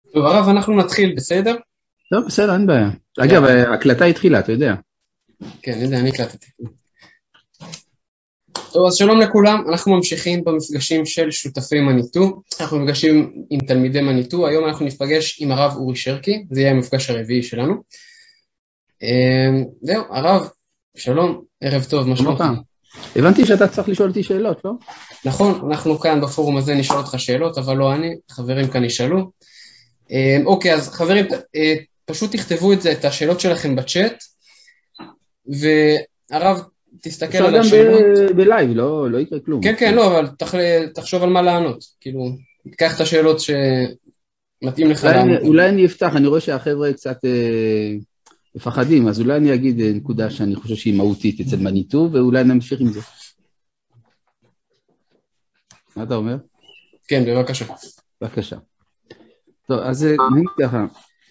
טוב, הרב, אנחנו נתחיל, בסדר? טוב, בסדר, אין בעיה. אגב, ההקלטה התחילה, אתה יודע. כן, אני יודע, אני הקלטתי. טוב, אז שלום לכולם, אנחנו ממשיכים במפגשים של שותפי מניטו, אנחנו מפגשים עם תלמידי מניטו, היום אנחנו נפגש עם הרב אורי שרקי, זה יהיה המפגש הרביעי שלנו. זהו, הרב, שלום, ערב טוב, מה שלומך? הבנתי שאתה צריך לשאול אותי שאלות, לא? נכון, אנחנו כאן בפורום הזה נשאל אותך שאלות, אבל לא אני, חברים כאן ישאלו. אוקיי, אז חברים, פשוט תכתבו את השאלות שלכם בצ'אט, והרב תסתכל על השאלות. אפשר גם בלייב, לא יקרה כלום. כן, כן, לא, אבל תחשוב על מה לענות. כאילו, תיקח את השאלות שמתאים לך לענות. אולי אני אפתח, אני רואה שהחבר'ה קצת מפחדים, אז אולי אני אגיד נקודה שאני חושב שהיא מהותית אצל מניטו, ואולי נמשיך עם זה. מה אתה אומר? כן, בבקשה. בבקשה. טוב, אז נגיד ככה.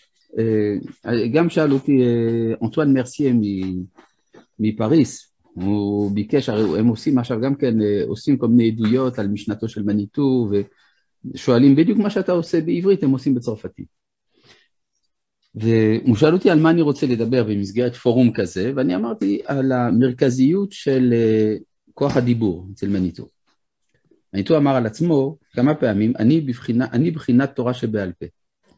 גם שאל אותי אנטואן מרסייה מפריס, הוא ביקש, הרי הם עושים עכשיו גם כן, עושים כל מיני עדויות על משנתו של מניטו, ושואלים בדיוק מה שאתה עושה בעברית, הם עושים בצרפתית. והוא שאל אותי על מה אני רוצה לדבר במסגרת פורום כזה, ואני אמרתי על המרכזיות של כוח הדיבור אצל מניטו. מניטו אמר על עצמו כמה פעמים, אני בחינת תורה שבעל פה.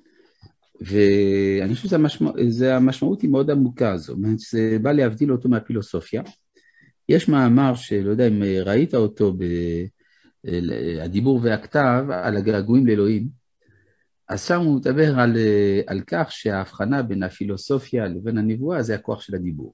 ואני חושב שהמשמעות היא מאוד עמוקה, זאת אומרת, זה בא להבדיל אותו מהפילוסופיה. יש מאמר שלא יודע אם ראית אותו בדיבור והכתב על הגעגועים לאלוהים, אז שם הוא מדבר על כך שההבחנה בין הפילוסופיה לבין הנבואה זה הכוח של הדיבור.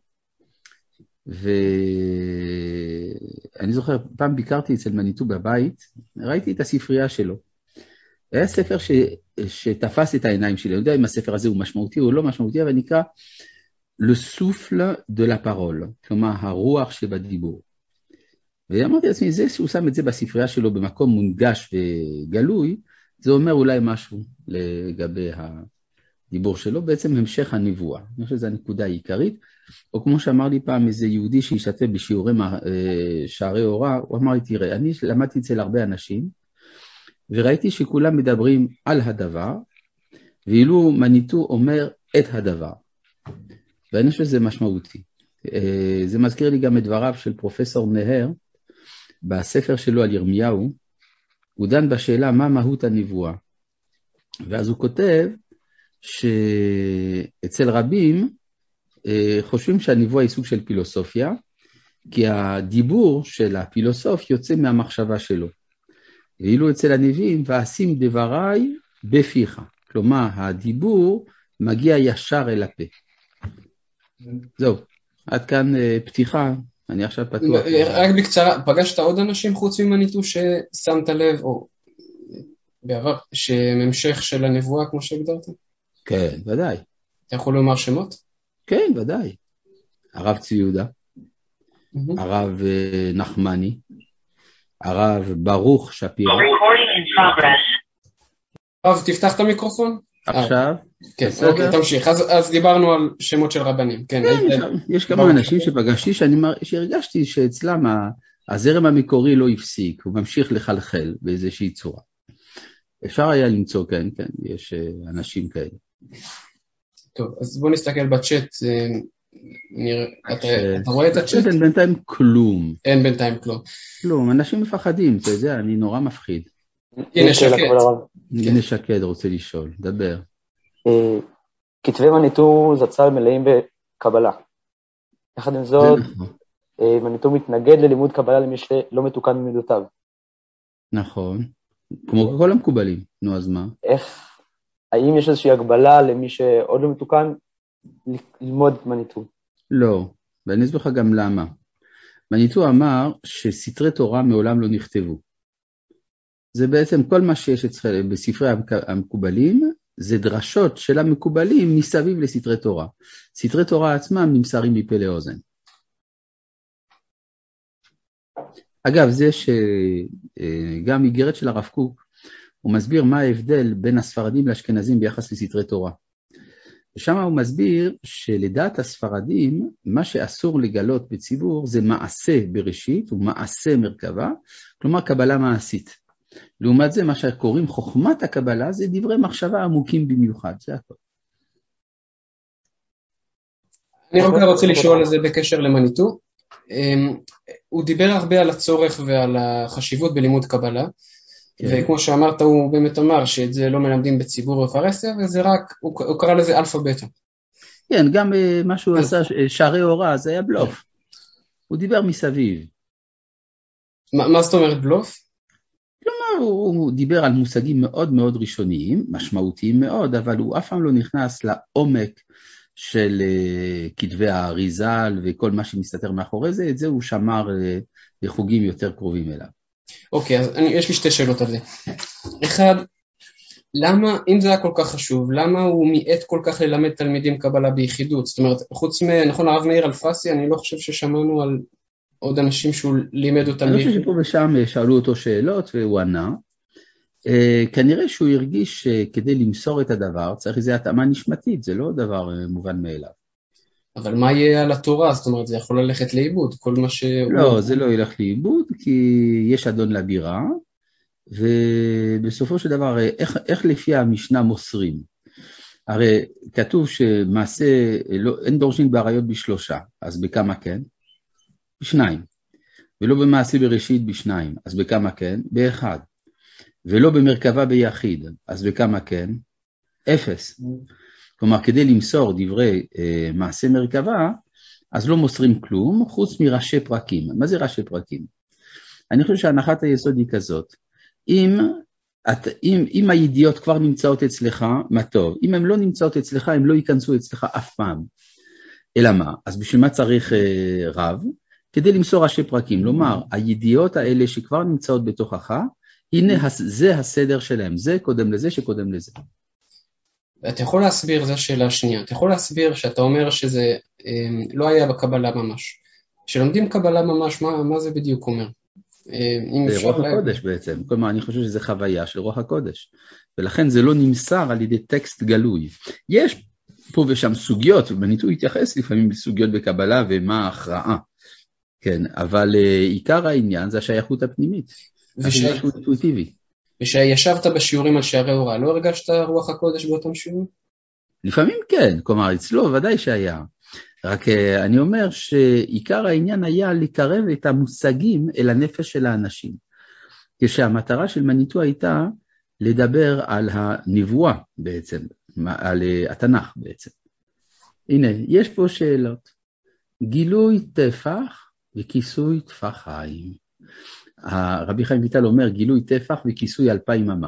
ואני זוכר, פעם ביקרתי אצל מניטו בבית, ראיתי את הספרייה שלו. היה ספר שתפס את העיניים שלי, אני יודע אם הספר הזה הוא משמעותי או לא משמעותי, אבל נקרא Le souffle de la parole, כלומר הרוח שבדיבור. ואמרתי לעצמי, זה שהוא שם את זה בספרייה שלו במקום מונגש וגלוי, זה אומר אולי משהו לגבי הדיבור שלו, בעצם המשך הנבואה. אני חושב שזו הנקודה העיקרית, או כמו שאמר לי פעם איזה יהודי שהשתתף בשיעורי שערי אורה, הוא אמר לי, תראה, אני למדתי אצל הרבה אנשים, וראיתי שכולם מדברים על הדבר, ואילו מניטו אומר את הדבר. ואני חושב שזה משמעותי. זה מזכיר לי גם את דבריו של פרופסור נהר, בספר שלו על ירמיהו, הוא דן בשאלה מה מהות הנבואה. ואז הוא כותב שאצל רבים חושבים שהנבואה היא סוג של פילוסופיה, כי הדיבור של הפילוסוף יוצא מהמחשבה שלו. ואילו אצל הנביאים, ועשים דבריי בפיך. כלומר, הדיבור מגיע ישר אל הפה. זהו, עד כאן פתיחה, אני עכשיו פתוח. רק בקצרה, פגשת עוד אנשים חוץ ממניטו ששמת לב, או בעבר, שהמשך של הנבואה כמו שהגדרת? כן, ודאי. אתה יכול לומר שמות? כן, ודאי. הרב צבי יהודה, הרב נחמני, הרב ברוך שפירא. הרב, תפתח את המיקרופון. עכשיו. כן, אוקיי, תמשיך. אז דיברנו על שמות של רבנים. כן, יש כמה אנשים שפגשתי שהרגשתי שאצלם הזרם המקורי לא הפסיק, הוא ממשיך לחלחל באיזושהי צורה. אפשר היה למצוא, כן, יש אנשים כאלה. טוב, אז בוא נסתכל בצ'אט. אתה רואה את הצ'אט? אין בינתיים כלום. אין בינתיים כלום. כלום, אנשים מפחדים, אתה יודע, אני נורא מפחיד. הנה שקד. הנה שקד רוצה לשאול, דבר. כתבי מניטו זצ"ל מלאים בקבלה. יחד עם זאת, מניטו מתנגד ללימוד קבלה למי שלא מתוקן במידותיו. נכון, כמו כל המקובלים. נו, אז מה? האם יש איזושהי הגבלה למי שעוד לא מתוקן ללמוד מניטו? לא, ואני אסביר לך גם למה. מניטו אמר שסתרי תורה מעולם לא נכתבו. זה בעצם כל מה שיש בספרי המקובלים, זה דרשות של המקובלים מסביב לסתרי תורה. סתרי תורה עצמם נמסרים מפה לאוזן. אגב, זה שגם איגרת של הרב קוק, הוא מסביר מה ההבדל בין הספרדים לאשכנזים ביחס לסתרי תורה. ושם הוא מסביר שלדעת הספרדים, מה שאסור לגלות בציבור זה מעשה בראשית ומעשה מרכבה, כלומר קבלה מעשית. לעומת זה, מה שקוראים חוכמת הקבלה, זה דברי מחשבה עמוקים במיוחד, זה הכל. אני רוצה לשאול על זה בקשר למניטו. הוא דיבר הרבה על הצורך ועל החשיבות בלימוד קבלה, וכמו שאמרת, הוא באמת אמר שאת זה לא מלמדים בציבור בפרהסיה, וזה רק, הוא קרא לזה אלפא בטא. כן, גם מה שהוא עשה, שערי אורה, זה היה בלוף. הוא דיבר מסביב. מה זאת אומרת בלוף? כלומר, הוא דיבר על מושגים מאוד מאוד ראשוניים, משמעותיים מאוד, אבל הוא אף פעם לא נכנס לעומק של כתבי האריזל וכל מה שמסתתר מאחורי זה, את זה הוא שמר לחוגים יותר קרובים אליו. אוקיי, אז יש לי שתי שאלות על זה. אחד, למה, אם זה היה כל כך חשוב, למה הוא מיעט כל כך ללמד תלמידים קבלה ביחידות? זאת אומרת, חוץ נכון, הרב מאיר אלפסי, אני לא חושב ששמענו על עוד אנשים שהוא לימד אותם. אני חושב שפה ושם שאלו אותו שאלות והוא ענה. כנראה שהוא הרגיש שכדי למסור את הדבר צריך איזו התאמה נשמתית, זה לא דבר מובן מאליו. אבל מה יהיה על התורה? זאת אומרת, זה יכול ללכת לאיבוד, כל מה לא, זה לא ילך לאיבוד, כי יש אדון לבירה, ובסופו של דבר, איך לפי המשנה מוסרים? הרי כתוב שמעשה, אין דורשים בעריות בשלושה, אז בכמה כן? בשניים. ולא במעשה בראשית בשניים, אז בכמה כן? באחד. ולא במרכבה ביחיד, אז בכמה כן? 0. כלומר, כדי למסור דברי מעשה מרכבה, אז לא מוסרים כלום, חוץ מראשי פרקים. מה זה ראשי פרקים? אני חושב שהנחת היסוד היא כזאת, אם הידיעות כבר נמצאות אצלך, מה טוב. אם הן לא נמצאות אצלך, הן לא ייכנסו אצלך אף פעם. אלא מה? אז בשביל מה צריך רב? כדי למסור ראשי פרקים. לומר, הידיעות האלה שכבר נמצאות בתוכך, הנה זה הסדר שלהם, זה קודם לזה שקודם לזה. אתה יכול להסביר, זו השאלה השנייה, אתה יכול להסביר שאתה אומר שזה לא היה בקבלה ממש. שלומדים קבלה ממש, מה זה בדיוק אומר? זה רוח הקודש בעצם, כלומר אני חושב שזה חוויה של רוח הקודש, ולכן זה לא נמסר על ידי טקסט גלוי. יש פה ושם סוגיות, ובניתו התייחס לפעמים לסוגיות בקבלה ומה ההכרעה, כן, אבל עיקר העניין זה השייכות הפנימית. ושישבת בשיעורים על שערי אורה, לא הרגשת רוח הקודש באותם שיעורים? לפעמים כן, כלומר אצלו ודאי שהיה, רק אני אומר שעיקר העניין היה לקרב את המושגים אל הנפש של האנשים, כשהמטרה של מניטו הייתה לדבר על הנבואה בעצם, על התנ"ך בעצם. הנה, יש פה שאלות, גילוי טפח וכיסוי טפחיים. הרבי חיים ויטל אומר גילוי טפח וכיסוי 2000 אמה.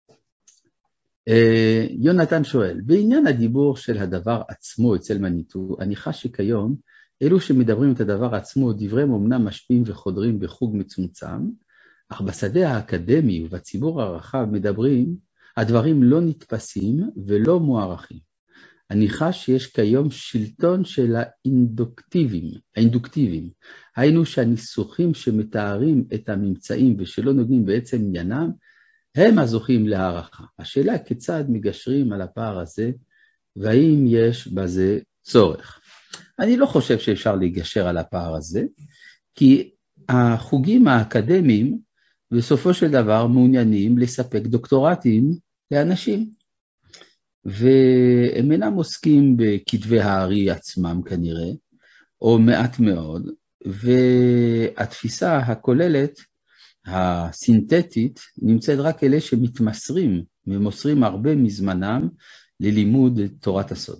יונתן שואל, בעניין הדיבור של הדבר עצמו אצל מניטו, אני חש שכיום אלו שמדברים את הדבר עצמו דבריהם אומנם משפיעים וחודרים בחוג מצומצם, אך בשדה האקדמי ובציבור הרחב מדברים, הדברים לא נתפסים ולא מוערכים. אני חש שיש כיום שלטון של האינדוקטיביים, היינו שהניסוחים שמתארים את הממצאים ושלא נוגעים בעצם עניינם, הם הזוכים להערכה. השאלה כיצד מגשרים על הפער הזה, והאם יש בזה צורך. אני לא חושב שאפשר להיגשר על הפער הזה, כי החוגים האקדמיים בסופו של דבר מעוניינים לספק דוקטורטים לאנשים, והם אינם עוסקים בכתבי הארי עצמם כנראה, או מעט מאוד, והתפיסה הכוללת, הסינתטית, נמצאת רק אלה שמתמסרים ומוסרים הרבה מזמנם ללימוד תורת הסוד.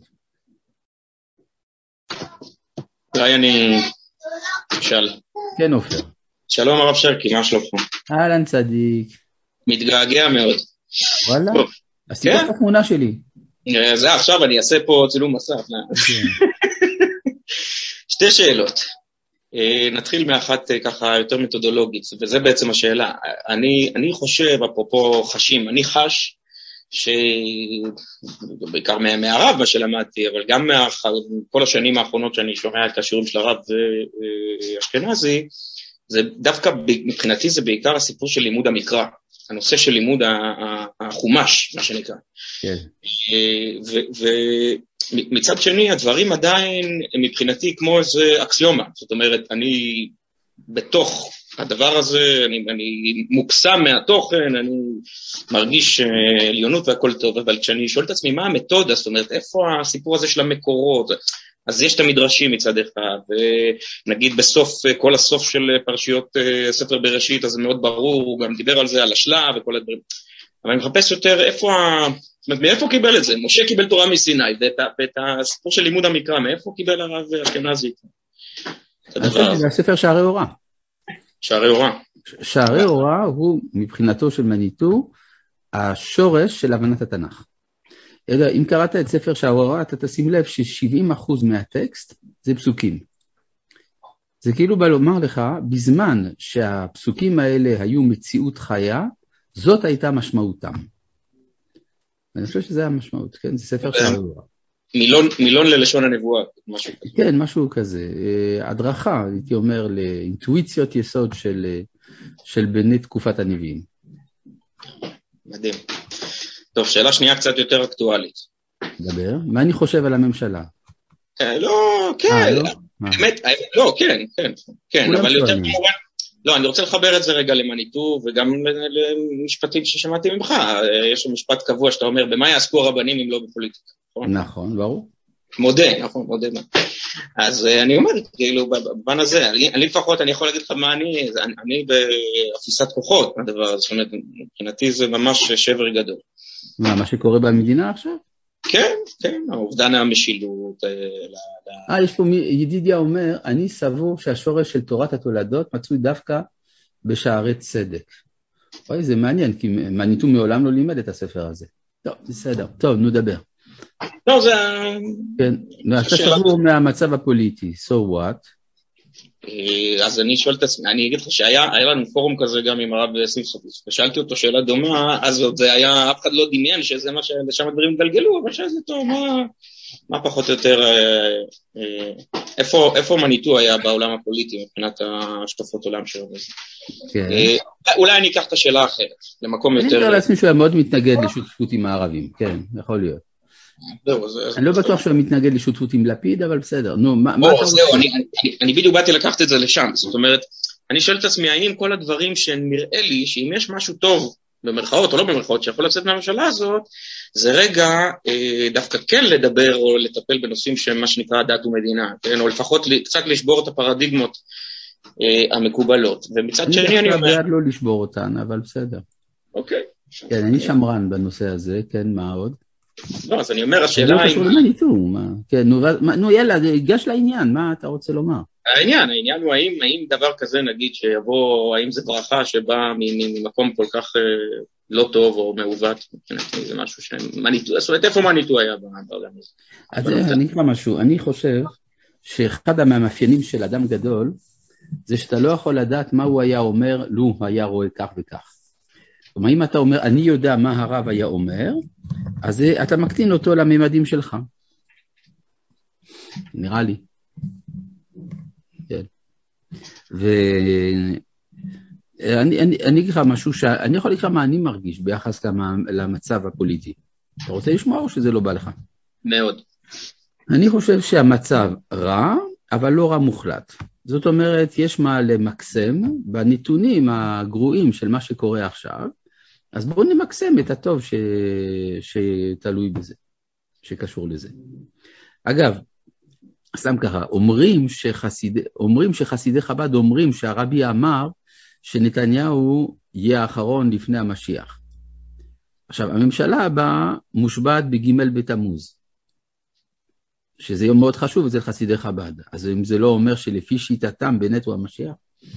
אולי אני אשאל. כן, עופר. שלום הרב שרקי, מה שלומך? אהלן צדיק. מתגעגע מאוד. וואלה? עשית את התמונה שלי. זה עכשיו אני אעשה פה צילום מסך. שתי שאלות. נתחיל מאחת ככה יותר מתודולוגית, וזה בעצם השאלה. אני חושב, אפרופו חשים, אני חש בעיקר מהרב מה שלמדתי, אבל גם כל השנים האחרונות שאני שומע את השיעורים של הרב אשכנזי, זה דווקא מבחינתי זה בעיקר הסיפור של לימוד המקרא, הנושא של לימוד החומש, מה שנקרא. כן. ומצד שני, הדברים עדיין מבחינתי כמו איזה אקסיומה, זאת אומרת, אני בתוך הדבר הזה, אני מוקסם מהתוכן, אני מרגיש עליונות והכל טוב, אבל כשאני שואל את עצמי מה המתודה, זאת אומרת, איפה הסיפור הזה של המקורות, אז יש את המדרשים מצד אחד, ונגיד בסוף, כל הסוף של פרשיות ספר בראשית, אז זה מאוד ברור, הוא גם דיבר על זה, על השלב וכל הדברים, אבל אני מחפש יותר מאיפה קיבל את זה? משה קיבל תורה מסיני, ואת הסיפור של לימוד המקרא, מאיפה קיבל הרב אשכנזי? זה הספר שערי אורה. שערי אורה. שערי אורה הוא מבחינתו של מניטו השורש של הבנת התנ"ך. אם קראת את ספר שערי אורה, אתה תשים לב ש70% מהטקסט זה פסוקים. זה כאילו בא לומר לך, בזמן שהפסוקים האלה היו מציאות חיה, זאת הייתה משמעותם. אני חושב שזה המשמעות, כן? זה ספר שערי אורה. מילון ללשון הנבואה, משהו כזה. כן, משהו כזה. הדרכה, הייתי אומר, לאינטואיציות יסוד של בני תקופת הנביאים. מדהים. טוב, שאלה שנייה קצת יותר אקטואלית. דבר, מה אני חושב על הממשלה? לא, כן. באמת, לא, כן, אבל יותר כמובן, לא, אני רוצה לחבר את זה רגע למניטו, וגם למשפטים ששמעתי ממך. יש לו משפט קבוע שאתה אומר, במה יעסקו הרבנים אם לא בפוליטיקה? נכון, ברור. מודה. אז אני אומר, כאילו, בבן הזה, אני לפחות, אני יכול להגיד לך מה אני באפיסת כוחות, הדבר הזה, זאת אומרת, מבחינתי זה ממש שבר גדול. מה שקורה במדינה עכשיו? כן, האובדן המשילות. יש פה ידידיה אומר, אני סבור שהשורש של תורת התולדות מצוי דווקא בשערי צדק. אוי, זה מעניין, כי מניטו מעולם לא לימד את הספר הזה. טוב, בסדר. טוב, נדבר. לא, זה... כן, אתה סבור מהמצב הפוליטי, so what? אז אני שואל את עצמי, אני אגיד לך שהיה לנו פורום כזה גם עם הרב שמחוביץ, ושאלתי אותו שאלה דומה, אז זה היה, אף אחד לא דמיין שזה מה ששם הדברים גלגלו, אבל שזה טוב, מה פחות או יותר, איפה מניטו היה בעולם הפוליטי מבחינת השקפות עולם שלו? אולי אני אקח את השאלה האחרת, למקום יותר... אני אומר לעצמי שהוא היה מאוד מתנגד לשותפות עם הערבים, כן, יכול להיות. אני לא בטוח שהוא מתנגד לשותפות עם לפיד, אבל בסדר. אני בדיוק באתי לקחת את זה לשם, זאת אומרת, אני שואל את עצמי, האם כל הדברים שנראה לי, שאם יש משהו טוב, במרכאות או לא במרכאות, שיכול לצאת מהממשלה הזאת, זה רגע דווקא כן לדבר או לטפל בנושאים שהם מה שנקרא דת ומדינה, או לפחות קצת לשבור את הפרדיגמות המקובלות. ומצד שני אני אומר... לא לשבור אותן, אבל בסדר. אוקיי. כן, אני שמרן בנושא הזה, כן, מה עוד? לא, אז אני אומר, השאלה היא... נו, יאללה, גש לעניין, מה אתה רוצה לומר? העניין הוא האם דבר כזה, נגיד, שיבוא, האם זה ברכה שבאה ממקום כל כך לא טוב או מעוות, זה משהו שמניטו, זאת אומרת, איפה מניטו היה בעולם הזה? אז אני אקרא משהו, אני חושב שאחד המאפיינים של אדם גדול, זה שאתה לא יכול לדעת מה הוא היה אומר, לו היה רואה כך וכך. כלומר, אם אתה אומר, אני יודע מה הרב היה אומר, אז אתה מקטין אותו לממדים שלך. נראה לי. כן. ואני אגיד לך משהו, אני יכול לקרוא מה אני מרגיש ביחס למצב הפוליטי. אתה רוצה לשמוע או שזה לא בא לך? מאוד. אני חושב שהמצב רע, אבל לא רע מוחלט. זאת אומרת, יש מה למקסם בנתונים הגרועים של מה שקורה עכשיו, אז בואו נמקסם את הטוב שתלוי בזה, שקשור לזה. אגב, סתם ככה, אומרים שחסידי חב"ד אומרים שהרבי אמר שנתניהו יהיה האחרון לפני המשיח. עכשיו, הממשלה הבאה מושבעת בג' בתמוז, שזה יום מאוד חשוב, זה חסידי חב"ד. אז אם זה לא אומר שלפי שיטתם בנט הוא המשיח?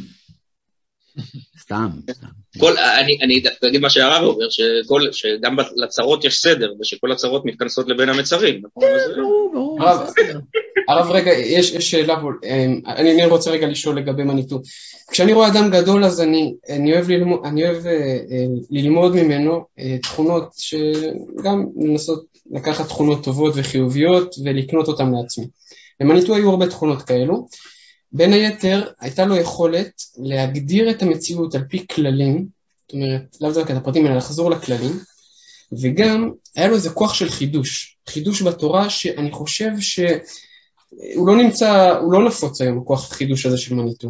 סתם. אני אגיד מה שהרב אומר, שגם לצרות יש סדר, ושכל הצרות מתכנסות לבין המצרים. ברור. הרב, רגע, יש שאלה פה, אני רוצה רגע לשאול לגבי מניטו. כשאני רואה אדם גדול, אז אני אוהב ללמוד ממנו תכונות, שגם לנסות לקחת תכונות טובות וחיוביות, ולקנות אותן לעצמי. למניטו היו הרבה תכונות כאלו. בין היתר, הייתה לו יכולת להגדיר את המציאות על פי כללים, זאת אומרת, לאו דווקא את הפרטים האלה, לחזור לכללים, וגם היה לו איזה כוח של חידוש בתורה, שאני חושב שהוא לא נפוץ היום, הכוח החידוש הזה של מניטו.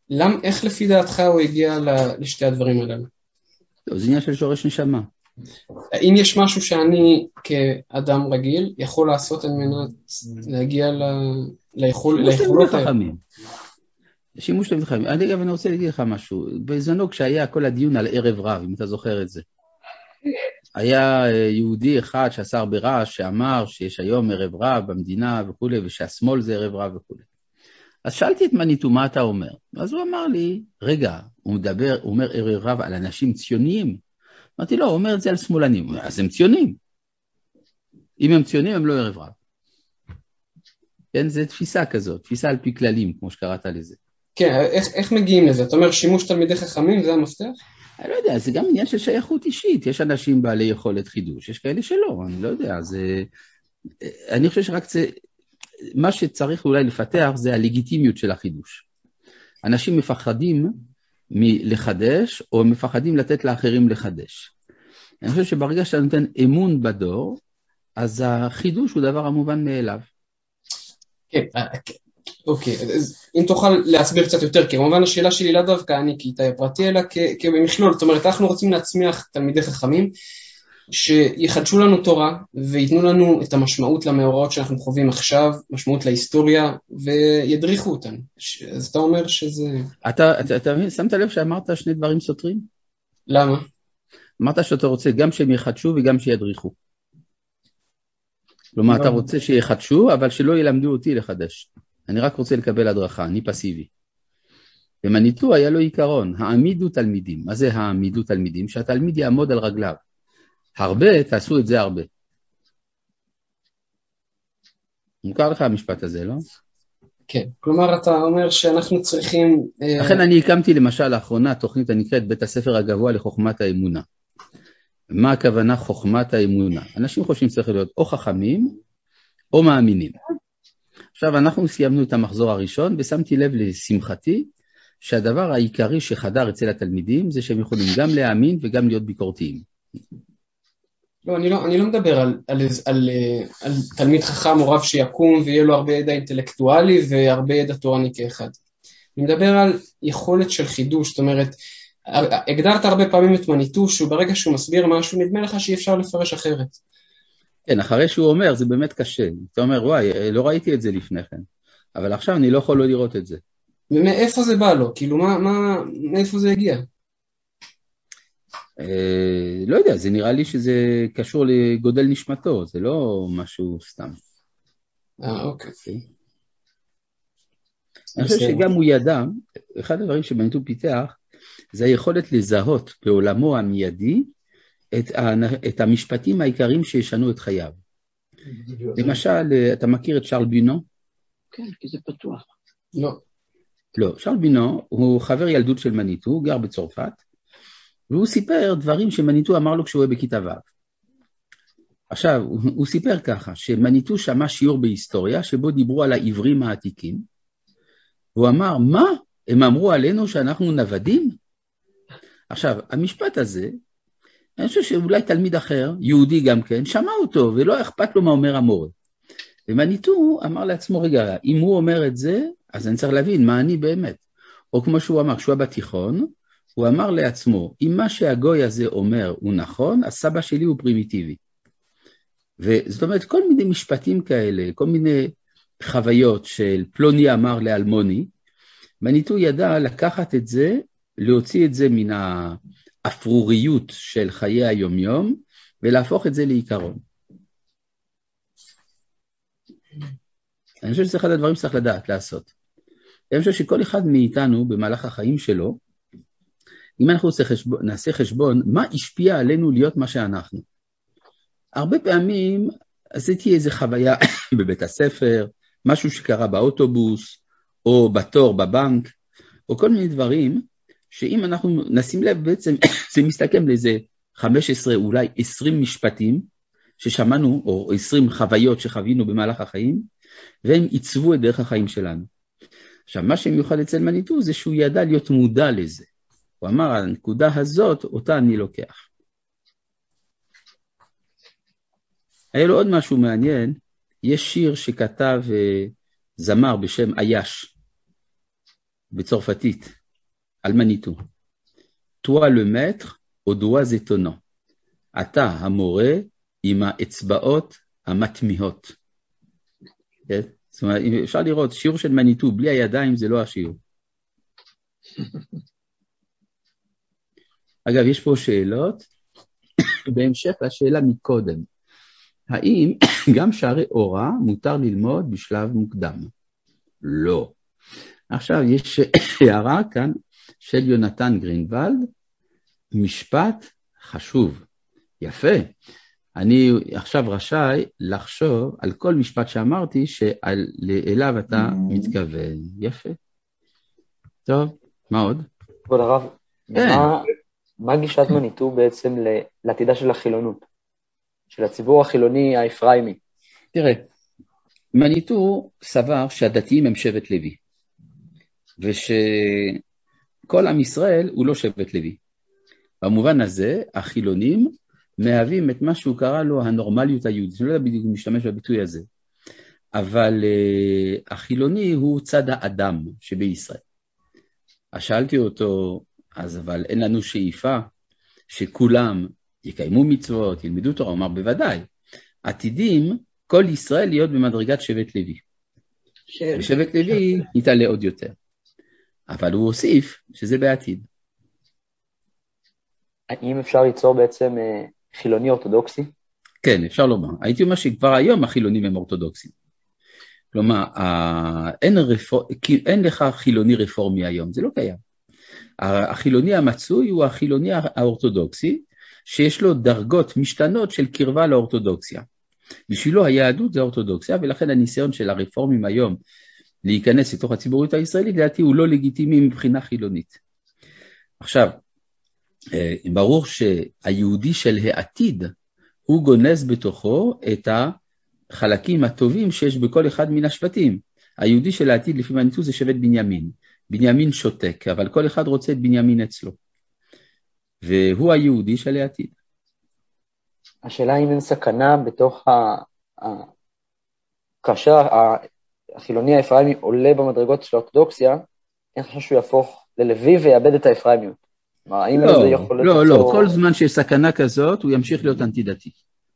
איך לפי דעתך הוא הגיע לשתי הדברים הללו? זה עניין של שורש נשמה. האם יש משהו שאני כאדם רגיל יכול לעשות על מנת להגיע ליכולות האלה? שימוש תלמידי חכמים. אני רוצה להגיד לך משהו. בזמנו כשהיה כל הדיון על ערב רב, אם אתה זוכר את זה, היה יהודי אחד שעשה הרבה רעש, שאמר שיש היום ערב רב במדינה וכו', ושהשמאל זה ערב רב וכו'. אז שאלתי את מניטו, מה אתה אומר? אז הוא אמר לי, רגע, הוא אומר ערב רב על אנשים ציוניים. אמרתי לו, הוא אומר את זה על שמאלנים. אז הם ציונים. אם הם ציונים, הם לא ערב רב. כן, זה תפיסה כזאת, תפיסה על פי כללים, כמו שקראת לזה. כן, איך מגיעים לזה? אתה אומר שימוש תלמידי חכמים, זה המפתח? אני לא יודע, זה גם עניין של שייכות אישית. יש אנשים בעלי יכולת חידוש, יש כאלה שלא, אני לא יודע. אני חושב שרק מה שצריך אולי לפתח זה הלגיטימיות של החידוש. אנשים מפחדים מלחדש, או מפחדים לתת לאחרים לחדש. אני חושב שברגע שאתה נותן אמון בדור, אז החידוש הוא דבר המובן מאליו. כן, אוקיי, אז אם תוכל להסביר קצת יותר, כי כמובן השאלה שלי לא דווקא אני כאיתי הפרטי, אלא כבמכלול, זאת אומרת, אנחנו רוצים להצמיח תלמידי חכמים, שיחדשו לנו תורה, ויתנו לנו את המשמעות למאורעות שאנחנו חווים עכשיו, משמעות להיסטוריה, וידריכו אותנו. אז אתה אומר שזה... אתה שמת לב שאמרת שני דברים סותרים? למה? אמרת שאתה רוצה גם שהם יחדשו וגם שידריכו. כלומר, אתה רוצה שיחדשו, אבל שלא ילמדו אותי לחדש. אני רק רוצה לקבל הדרכה, אני פסיבי. ומניטו היה לו עיקרון, העמידו תלמידים. מה זה העמידו תלמידים? שהתלמיד יעמוד על רגליו. הרבה, תעשו את זה הרבה. מוכר לך המשפט הזה, לא? כן, כלומר אתה אומר שאנחנו צריכים... לכן אני הקמתי למשל לאחרונה תוכנית הנקראת בית הספר הגבוה לחוכמת האמונה. מה הכוונה חוכמת האמונה? אנשים חושבים שצריך להיות או חכמים או מאמינים. עכשיו אנחנו סיימנו את המחזור הראשון ושמתי לב לשמחתי שהדבר העיקרי שחדר אצל התלמידים זה שהם יכולים גם להאמין וגם להיות ביקורתיים. לא, אני לא מדבר על תלמיד חכם או רב שיקום ויהיה לו הרבה ידע אינטלקטואלי והרבה ידע תורני כאחד. אני מדבר על יכולת של חידוש, זאת אומרת, הגדרת הרבה פעמים את מניטו, שהוא ברגע שהוא מסביר משהו, נדמה לך שאי אפשר לפרש אחרת. כן, אחרי שהוא אומר, זה באמת קשה. אתה אומר, וואי, לא ראיתי את זה לפני כן, אבל עכשיו אני לא יכול לא לראות את זה. ומאיפה זה בא לו? כאילו, מאיפה זה הגיע? לא יודע, זה נראה לי שזה קשור לגודל נשמתו, זה לא משהו סתם. אוקיי. אני חושב שגם הוא ידע, אחד הדברים שמניטו פיתח, זה היכולת לזהות בעולמו המיידי את המשפטים העיקריים שישנו את חייו. למשל, אתה מכיר את שרל בינו? כן, כי זה פתוח. לא, שרל בינו הוא חבר ילדות של מניטו, הוא גר בצרפת, והוא סיפר דברים שמניטו אמר לו כשהוא היה בכיתה ו'. עכשיו, הוא סיפר ככה, שמניטו שמע שיעור בהיסטוריה, שבו דיברו על העברים העתיקים, והוא אמר, מה? הם אמרו עלינו שאנחנו נוודים? עכשיו, המשפט הזה, אני חושב שאולי תלמיד אחר, יהודי גם כן, שמע אותו, ולא אכפת לו מה אומר המורה. ומניטו אמר לעצמו, רגע, אם הוא אומר את זה, אז אני צריך להבין מה אני באמת. או כמו שהוא אמר, כשהוא היה בתיכון, הוא אמר לעצמו, אם מה שהגוי הזה אומר הוא נכון, אז סבא שלי הוא פרימיטיבי. וזאת אומרת, כל מיני משפטים כאלה, כל מיני חוויות של פלוני אמר לאלמוני, מניטו ידע לקחת את זה, להוציא את זה מן האפרוריות של חיי היומיום, ולהפוך את זה לעיקרון. אני חושב שזה אחד הדברים שצריך לדעת, לעשות. אני חושב שכל אחד מאיתנו במהלך החיים שלו, אם אנחנו נעשה חשבון, מה השפיע עלינו להיות מה שאנחנו? הרבה פעמים עשיתי איזו חוויה בבית הספר, משהו שקרה באוטובוס, או בתור בבנק, או כל מיני דברים, שאם אנחנו נשים לב בעצם, זה מסתכם לאיזה 15, אולי 20 משפטים, ששמענו, או 20 חוויות שחווינו במהלך החיים, והם עיצבו את דרך החיים שלנו. עכשיו, מה שמיוחד אצל מניטו, זה שהוא ידע להיות מודע לזה. הוא אמר, הנקודה הזאת, אותה אני לוקח. היה לו עוד משהו מעניין, יש שיר שכתב זמר בשם אייש, בצרפתית, על מניטו. Toi le maître aux doigts étonnants. אתה המורה עם האצבעות המתמיהות. כן? זאת אומרת, אפשר לראות, שיעור של מניטו בלי הידיים זה לא השיעור. אגב, יש פה שאלות, בהמשך לשאלה מקודם. האם גם שערי אורה מותר ללמוד בשלב מוקדם? לא. עכשיו יש הערה כאן של יונתן גרינוולד, משפט חשוב, יפה. אני עכשיו רשאי לחשוב על כל משפט שאמרתי שאליו אתה מתכוון. יפה. טוב, מה עוד? כבוד הרב, מה גישת מניטו בעצם לעתידה של החילונות? של הציבור החילוני האפריימי? תראה, מניטו סבר שהדתיים הם שבט לוי, ושכל עם ישראל הוא לא שבט לוי. במובן הזה, החילונים מהווים את מה שהוא קרא לו הנורמליות היהודית. אני לא יודע בדיוק משתמש בביטוי הזה, אבל החילוני הוא צד האדם שבישראל. אז שאלתי אותו, אז אבל אין לנו שאיפה שכולם יקיימו מצוות, ילמדו תורה? הוא אמר, בוודאי. עתידים כל ישראל להיות במדרגת שבט לוי. ושבט לוי יתעלה עוד יותר. אבל הוא הוסיף שזה בעתיד. האם אפשר ליצור בעצם חילוני אורתודוקסי? כן, אפשר לומר. הייתי אומר שכבר היום החילונים הם אורתודוקסים. כלומר, אין לך חילוני רפורמי היום, זה לא קיים. החילוני המצוי הוא החילוני האורתודוקסי, שיש לו דרגות משתנות של קרבה לאורתודוקסיה. בשבילו היהדות זה אורתודוקסיה, ולכן הניסיון של הרפורמים היום להיכנס לתוך הציבוריות הישראלית, לדעתי הוא לא לגיטימי מבחינה חילונית. עכשיו, ברור שהיהודי של העתיד, הוא גונז בתוכו את החלקים הטובים שיש בכל אחד מן השבטים. היהודי של העתיד לפי מניטו זה שבט בנימין. בנימין שותק, אבל כל אחד רוצה את בנימין אצלו. והוא היהודי של העתיד. השאלה אם אין סכנה בתוך כאשר החילוני האפריימי עולה במדרגות של האורתודוקסיה, אין חושב שהוא יהפוך ללוי ויאבד את האפריימיות. לא, כל זמן שיש סכנה כזאת, הוא ימשיך להיות אנטי-דתי.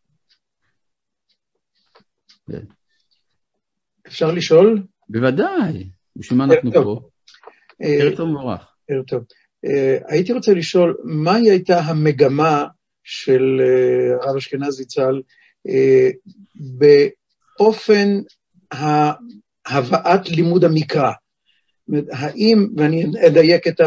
אפשר לשאול? בוודאי, בשביל מה אנחנו פה? ערב טוב מבורך. ערב טוב. הייתי רוצה לשאול, מהי הייתה המגמה של הרב אשכנזי צה"ל באופן הבאת לימוד המקרא? האם, ואני אדייק את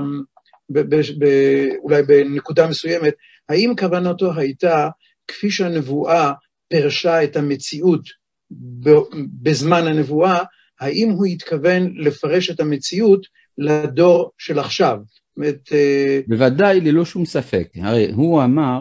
אולי בנקודה מסוימת, האם כוונתו הייתה, כפי שהנבואה פרשה את המציאות בזמן הנבואה, האם הוא התכוון לפרש את המציאות לדור של עכשיו? בוודאי, ללא שום ספק. הרי הוא אמר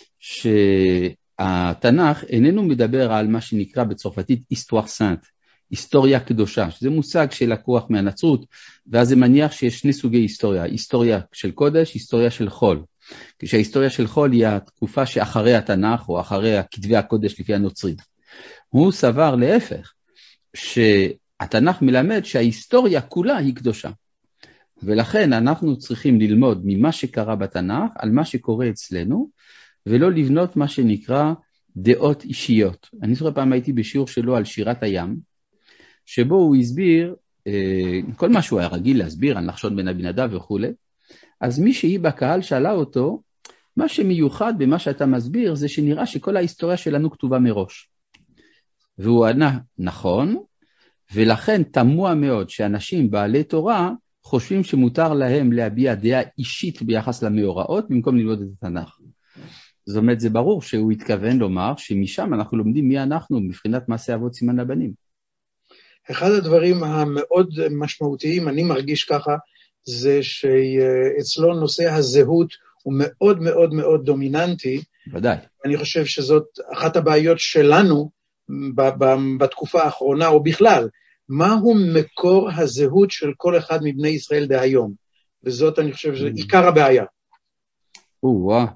שהתנ"ך איננו מדבר על מה שנקרא בצרפתית היסטואר סנט, היסטוריה קדושה, שזה מושג שלקוח מהנצרות, ואז זה מניח שיש שני סוגי היסטוריה, היסטוריה של קודש, היסטוריה של חול. כשההיסטוריה של חול היא התקופה שאחרי התנ"ך, או אחרי כתבי הקודש לפי הנוצרים. הוא סבר להפך, שהתנ"ך מלמד שההיסטוריה כולה היא קדושה. ולכן אנחנו צריכים ללמוד ממה שקרה בתנ"ך, על מה שקורה אצלנו, ולא לבנות מה שנקרא דעות אישיות. אני זוכר פעם הייתי בשיעור שלו על שירת הים, שבו הוא הסביר, כל מה שהוא היה רגיל להסביר, על נחשון בן אבינדב וכו'. אז מישהי בקהל שאלה אותו, מה שמיוחד במה שאתה מסביר, זה שנראה שכל ההיסטוריה שלנו כתובה מראש. והוא ענה, נכון, ולכן תמוה מאוד שאנשים בעלי תורה, חושבים שמותר להם להביע דעה אישית ביחס למאורעות, במקום ללמוד את התנ"ך. זאת אומרת, זה ברור שהוא התכוון לומר, שמשם אנחנו לומדים מי אנחנו, מבחינת מעשה אבות סימן לבנים. אחד הדברים המאוד משמעותיים, אני מרגיש ככה, זה שאצלו נושא הזהות הוא מאוד מאוד מאוד דומיננטי. ודאי. אני חושב שזאת אחת הבעיות שלנו בתקופה האחרונה, או בכלל, מהו מקור הזהות של כל אחד מבני ישראל דהיום? וזאת אני חושב שזה עיקר הבעיה.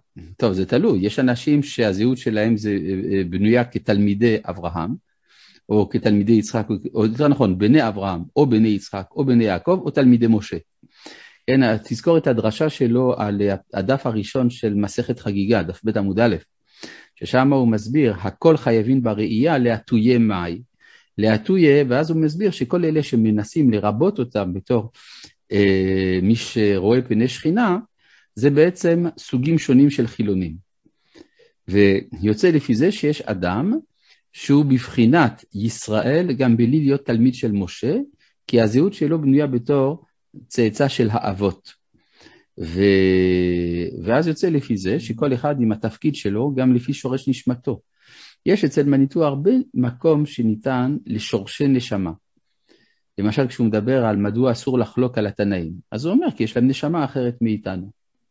טוב, זה תלוי. יש אנשים שהזהות שלהם זה בנויה כתלמידי אברהם, או כתלמידי יצחק, או יותר נכון, בני אברהם, או בני יצחק, או בני יעקב, או תלמידי משה. כן, תזכור את הדרשה שלו על הדף הראשון של מסכת חגיגה, דף ב' עמוד א', ששם הוא מסביר, הכל חייבים בראייה להטויה מאי, להטויה, ואז הוא מסביר שכל אלה שמנסים לרבות אותם בתור מי שרואה פני שכינה, זה בעצם סוגים שונים של חילונים. ויוצא לפי זה שיש אדם שהוא בבחינת ישראל גם בלי להיות תלמיד של משה, כי הזהות שלו בנויה בתור צאצא של האבות. ואז יוצא לפי זה שכל אחד עם התפקיד שלו גם לפי שורש נשמתו. יש אצל מניטו הרבה מקום שניתן לשורשי נשמה. למשל כשהוא מדבר על מדוע אסור לחלוק על התנאים, אז הוא אומר כי יש להם נשמה אחרת מאיתנו.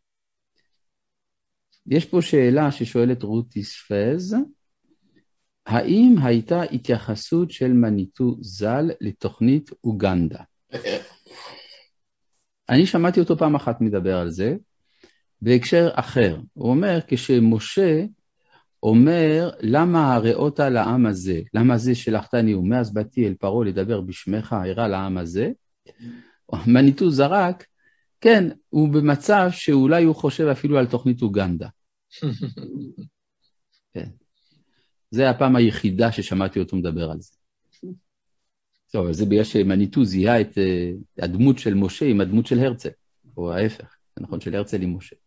יש פה שאלה ששואלת רותי ספז, האם הייתה התייחסות של מניטו ז"ל לתוכנית אוגנדה? אני שמעתי אותו פעם אחת מדבר על זה, בהקשר אחר. הוא אומר, כשמשה אומר, למה הראות לעם הזה? למה זה שלחתני ומאז באתי אל פרעה לדבר בשמך, הראה לעם הזה? מניטו זרק, כן, הוא במצב שאולי הוא חושב אפילו על תוכנית אוגנדה. כן. זה הפעם היחידה ששמעתי אותו מדבר על זה. טוב, זה בגלל שמניטו זיהה את הדמות של משה עם הדמות של הרצל, או ההפך, זה נכון, של הרצל עם משה.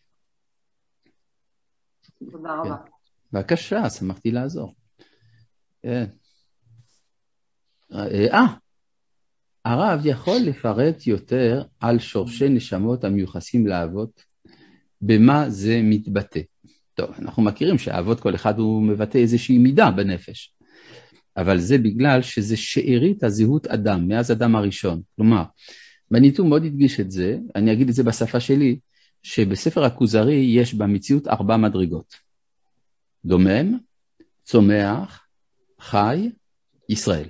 תודה רבה. בבקשה, שמחתי לעזור. הרב יכול לפרט יותר על שורשי נשמות המיוחסים לאבות, במה זה מתבטא. טוב, אנחנו מכירים שהאבות כל אחד הוא מבטא איזושהי מידה בנפש, אבל זה בגלל שזה שארית הזהות אדם, מאז אדם הראשון. כלומר, מניטו מאוד הדגיש את זה, אני אגיד את זה בשפה שלי, שבספר הכוזרי יש במציאות 4 מדרגות. דומם, צומח, חי, ישראל.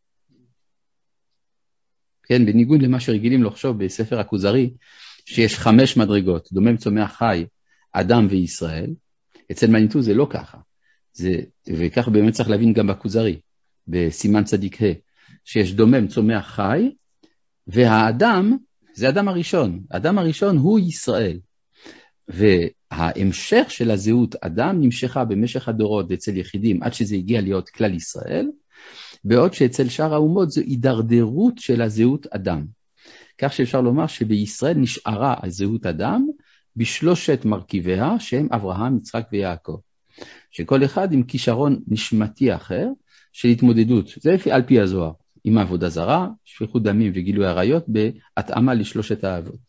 כן, בניגוד למה שרגילים לחשוב בספר הכוזרי, שיש 5 מדרגות, דומם, צומח, חי, אדם וישראל, אצל מניטו זה לא ככה. וכך באמת צריך להבין גם בכוזרי, בסימן צדיק ה', שיש דומם, צומח, חי, והאדם, זה אדם הראשון. אדם הראשון הוא ישראל. וההמשך של הזהות אדם נמשכה במשך הדורות אצל יחידים, עד שזה הגיע להיות כלל ישראל, בעוד שאצל שאר האומות זו הידרדרות של הזהות אדם. כך שאפשר לומר שבישראל נשארה הזהות אדם, בשלושת מרכיביה שהם אברהם, יצחק ויעקב. שכל אחד עם כישרון נשמתי אחר של התמודדות. זה על פי הזוהר, עם עבודה זרה, שפיכות דמים וגילוי עריות, בהתאמה לשלושת האבות.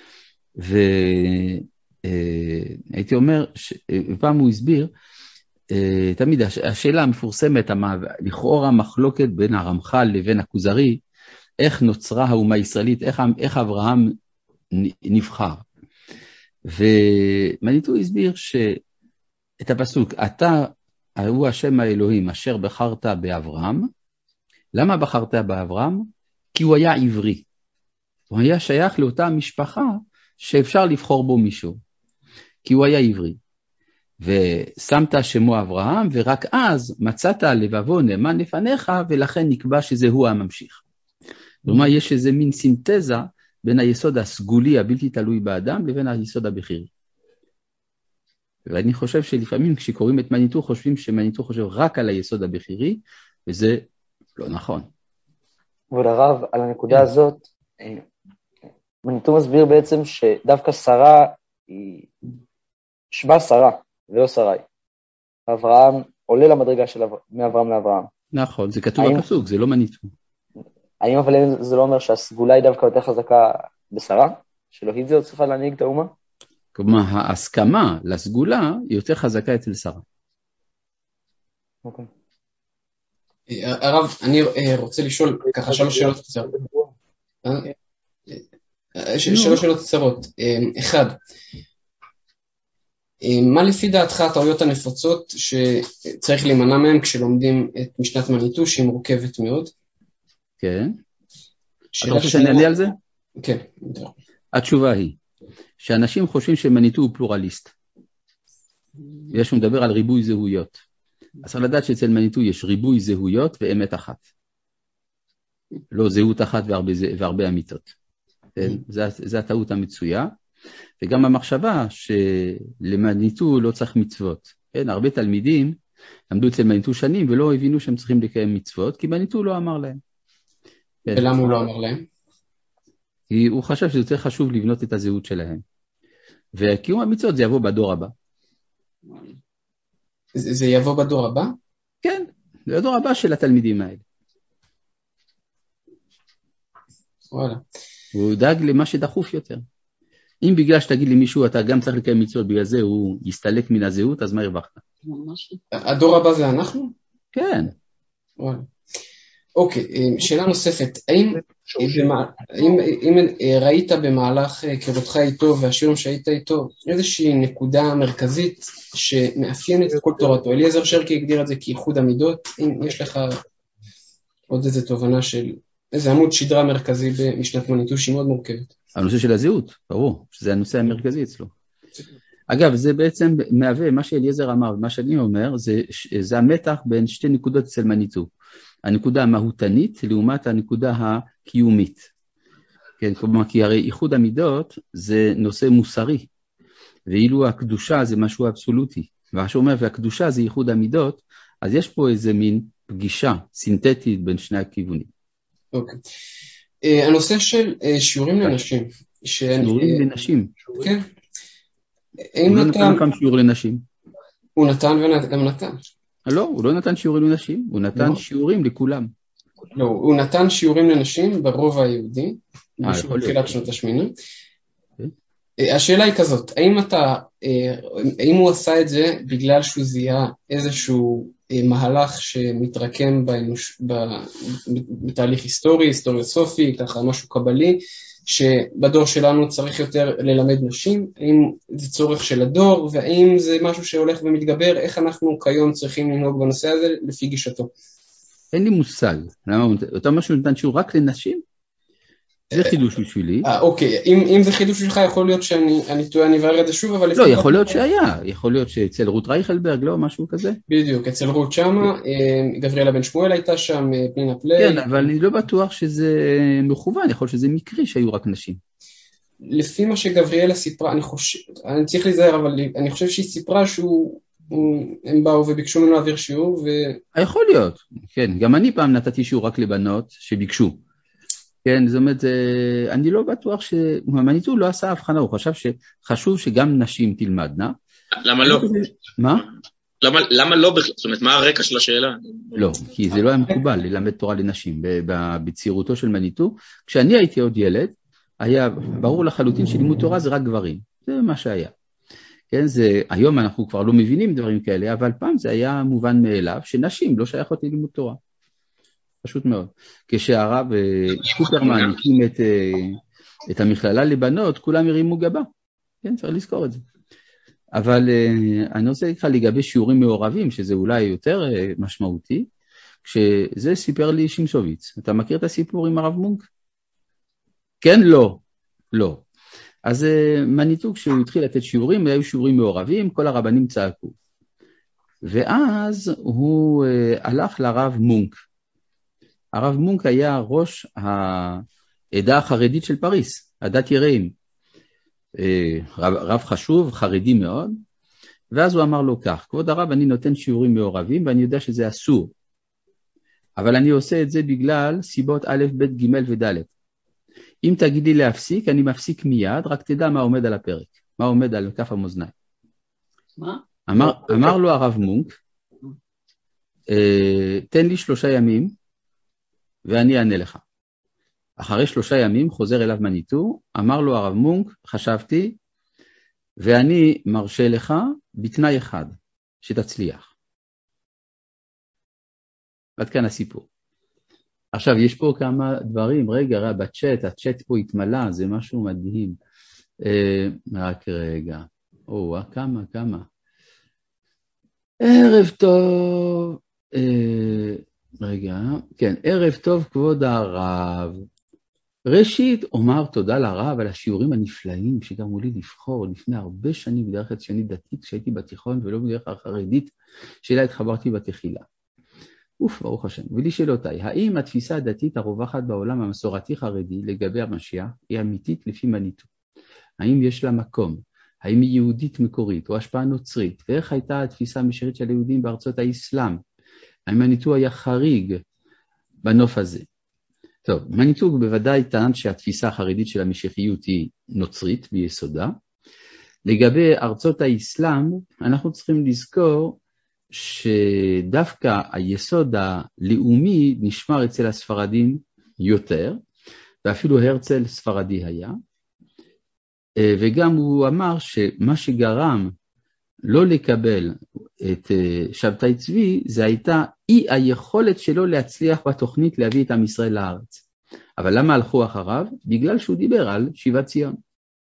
והייתי אומר, פעם הוא הסביר, תמיד השאלה המפורסמת, לכאורה מחלוקת בין הרמח"ל לבין הכוזרי, איך נוצרה האומה הישראלית, איך אברהם נבחר. ומניטו הסביר את הפסוק, אתה הוא השם האלוהים אשר בחרת באברהם. למה בחרת באברהם? כי הוא היה עברי. הוא היה שייך לאותה משפחה שאפשר לבחור בו מישהו. כי הוא היה עברי. ושמת שמו אברהם, ורק אז מצאת לבבו נאמן לפניך, ולכן נקבע שזה הוא הממשיך. כלומר, יש איזה מין סינתזה בין היסוד הסגולי הבלתי תלוי באדם, לבין היסוד הבכירי. ואני חושב שלפעמים כשקוראים את מניטו, חושבים שמניטו חושב רק על היסוד הבכירי, וזה לא נכון. כבוד הרב, על הנקודה הזאת, מניטו מסביר בעצם שדווקא שרה היא שמה שרה, ולא שרי. אברהם עולה למדרגה של מאברהם לאברהם. נכון, זה כתוב בפסוק, זה לא מניטו. האם אבל זה לא אומר שהסגולה היא דווקא יותר חזקה בשרה? שאלוהית זה עוד צריכה להנהיג את האומה? כלומר, ההסכמה לסגולה היא יותר חזקה אצל שרה. אוקיי. הרב, אני רוצה לשאול ככה 3 שאלות קצרות. 3 שאלות קצרות. 1, מה לפי דעתך הטעויות הנפוצות שצריך להימנע מהם כשלומדים את משנת מניטו שהיא מורכבת מאוד? כן. אתה רוצה שאני אענה על זה? כן. התשובה היא שאנשים חושבים שמניטו הוא פלורליסט. ויש הוא מדבר על ריבוי זהויות. אז צריך לדעת שאצל מניטו יש ריבוי זהויות ואמת אחת. לא זהות אחת והרבה אמיתות. זה הטעות המצויה. וגם המחשבה שלמניטו לא צריך מצוות. הרבה תלמידים למדו אצל מניטו שנים ולא הבינו שהם צריכים לקיים מצוות, כי מניטו לא אמר להם. ולמה הוא לא אמר להם? כי הוא חשב שזה יותר חשוב לבנות את הזהות שלהם. וקיום המצוות זה יבוא בדור הבא. זה יבוא בדור הבא? כן, זה הדור הבא של התלמידים האלה. וואלה. הוא דאג למה שדחוף יותר. אם בגלל שתגיד למישהו אתה גם צריך לקיים מצוות, בגלל זה הוא יסתלק מן הזהות, אז מה הרווחת? הדור הבא זה אנחנו? כן. וואלה. אוקיי, שאלה נוספת, האם ראית במהלך היכרותך איתו והשיעורים שהיית איתו איזושהי נקודה מרכזית שמאפיינת את כל תורתו? אליעזר שרקי הגדיר את זה כאיחוד המידות. אם יש לך עוד איזו תובנה של איזה עמוד שדרה מרכזי במשנת מניטו שהיא מאוד מורכבת? הנושא של הזהות, ברור, שזה הנושא המרכזי אצלו. אגב, זה בעצם מהווה, מה שאליעזר אמר ומה שאני אומר, זה המתח בין שתי נקודות אצל מניטו. הנקודה המהותנית לעומת הנקודה הקיומית. כן, כלומר, כי הרי איחוד המידות זה נושא מוסרי, ואילו הקדושה זה משהו אבסולוטי. ואומר, והקדושה זה איחוד המידות, אז יש פה איזה מין פגישה סינתטית בין שני הכיוונים. אוקיי. הנושא של שיעורים לנשים. שיעורים לנשים? כן. הוא לא נתן כאן שיעור לנשים. הוא נתן וגם נתן. לא, הוא לא נתן שיעורים לנשים, הוא נתן שיעורים לכולם. לא, הוא נתן שיעורים לנשים ברובע היהודי, בתחילת שנות ה-80. השאלה היא כזאת, האם הוא עשה את זה בגלל שהוא זיהה איזשהו מהלך שמתרקם בתהליך היסטורי סופי, ככה משהו קבלי, שבדור שלנו צריך יותר ללמד נשים? האם זה צורך של הדור, והאם זה משהו שהולך ומתגבר? איך אנחנו כיום צריכים לנהוג בנושא הזה לפי גישתו? אין לי מושג. אותו משהו נתן שיעור רק לנשים? זה חידוש בשבילי. אוקיי, אם זה חידוש שלך, יכול להיות שאני טועה, אני אברר את זה שוב, אבל... לא, יכול להיות שהיה, יכול להיות שאצל רות רייכלברג, לא, משהו כזה. בדיוק, אצל רות שמה, גבריאלה בן שמואל הייתה שם, פנינה פלי. כן, אבל אני לא בטוח שזה מכוון, יכול להיות שזה מקרי שהיו רק נשים. לפי מה שגבריאלה סיפרה, אני צריך להיזהר, אבל אני חושב שהיא סיפרה הם באו וביקשו ממנו להעביר שיעור. יכול להיות, כן, גם אני פעם נתתי שיעור רק לבנות שביקשו. כן, זאת אומרת, אני לא בטוח שמניטו לא עשה הבחנה, הוא חשב שחשוב שגם נשים תלמדנה. למה לא? מה? למה לא בכלל? זאת אומרת, מה הרקע של השאלה? לא, כי זה לא היה מקובל ללמד תורה לנשים. בצעירותו של מניטו, כשאני הייתי עוד ילד, היה ברור לחלוטין שלימוד תורה זה רק גברים. זה מה שהיה. כן, היום אנחנו כבר לא מבינים דברים כאלה, אבל פעם זה היה מובן מאליו שנשים לא שייכות ללימוד תורה. פשוט מאוד. כשהרב קופרמן הקים את המכללה לבנות, כולם הרימו גבה. כן, צריך לזכור את זה. אבל אני רוצה לך לגבי שיעורים מעורבים, שזה אולי יותר משמעותי, כשזה סיפר לי שמשוביץ. אתה מכיר את הסיפור עם הרב מונק? כן, לא. לא. אז מניטו, כשהוא התחיל לתת שיעורים, היו שיעורים מעורבים, כל הרבנים צעקו. ואז הוא הלך לרב מונק. הרב מונק היה ראש העדה החרדית של פריס, עדת יראים. רב חשוב, חרדי מאוד, ואז הוא אמר לו כך, כבוד הרב, אני נותן שיעורים מעורבים, ואני יודע שזה אסור, אבל אני עושה את זה בגלל סיבות א', ב', ג' וד'. אם תגידי להפסיק, אני מפסיק מיד, רק תדע מה עומד על הפרק, מה עומד על כף המאזניים. מה? אמר לו הרב מונק, תן לי 3 ימים, ואני אענה לך. אחרי 3 ימים חוזר אליו מניטו, אמר לו הרב מונק, חשבתי, ואני מרשה לך בתנאי אחד, שתצליח. עד כאן הסיפור. עכשיו, יש פה כמה דברים, רגע, הצ'אט פה התמלא, זה משהו מדהים. רק רגע. כמה. ערב טוב. רגע, כן, ערב טוב כבוד הרב. ראשית, אומר תודה לרב על השיעורים הנפלאים שגרמו לי לבחור לפני הרבה שנים בדרך הציונית דתית כשהייתי בתיכון ולא בדרך החרדית שאליה התחברתי בתחילה. ברוך השם. ולשאלותיי, האם התפיסה הדתית הרווחת בעולם המסורתי חרדי לגבי המשיח היא אמיתית לפי מניטו? האם יש לה מקום? האם היא יהודית מקורית או השפעה נוצרית? ואיך הייתה התפיסה המשיחית של היהודים בארצות האסלאם? האם מניטו היה חריג בנוף הזה? טוב, מניטו בוודאי טען שהתפיסה החרדית של המשיחיות היא נוצרית ביסודה. לגבי ארצות האסלאם, אנחנו צריכים לזכור שדווקא היסוד הלאומי נשמר אצל הספרדים יותר, ואפילו הרצל ספרדי היה, וגם הוא אמר שמה שגרם לא לקבל את שבתאי צבי, זה הייתה אי היכולת שלו להצליח בתוכנית להביא את עם ישראל לארץ. אבל למה הלכו אחריו? בגלל שהוא דיבר על שיבת ציון.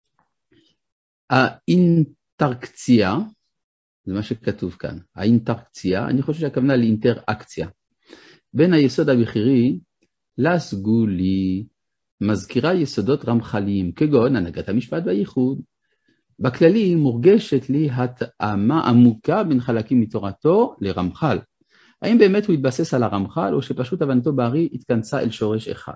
האינטראקציה, זה מה שכתוב כאן, האינטראקציה, אני חושב שהכוונה לאינטראקציה, בין היסוד הבכירי לסגולי, מזכירה יסודות רמחליים, כגון הנהגת המשפט והייחוד. בכללי מורגשת לי התאמה עמוקה בין חלקים מתורתו לרמח"ל. האם באמת הוא התבסס על הרמח"ל, או שפשוט הבנתו בארי התכנסה אל שורש אחד?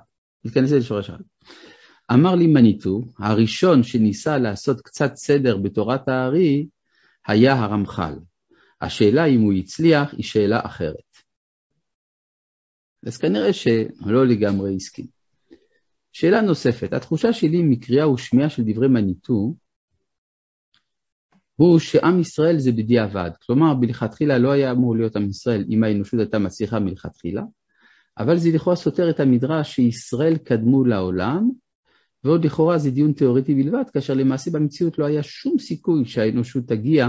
אמר לי מניטו, הראשון שניסה לעשות קצת סדר בתורת הארי, היה הרמח"ל. השאלה אם הוא הצליח היא שאלה אחרת. אז כנראה שלא לגמרי הסכים. שאלה נוספת, התחושה שלי מקריאה ושמיעה של דברי מניטו, הוא שעם ישראל זה בדיעבד. כלומר, בלכתחילה לא היה אמור להיות עם ישראל אם האנושות הייתה מצליחה מלכתחילה, אבל זה לכאורה סותר את המדרש שישראל קדמו לעולם, ועוד לכאורה זה דיון תיאורטי בלבד, כאשר למעשה במציאות לא היה שום סיכוי שהאנושות תגיע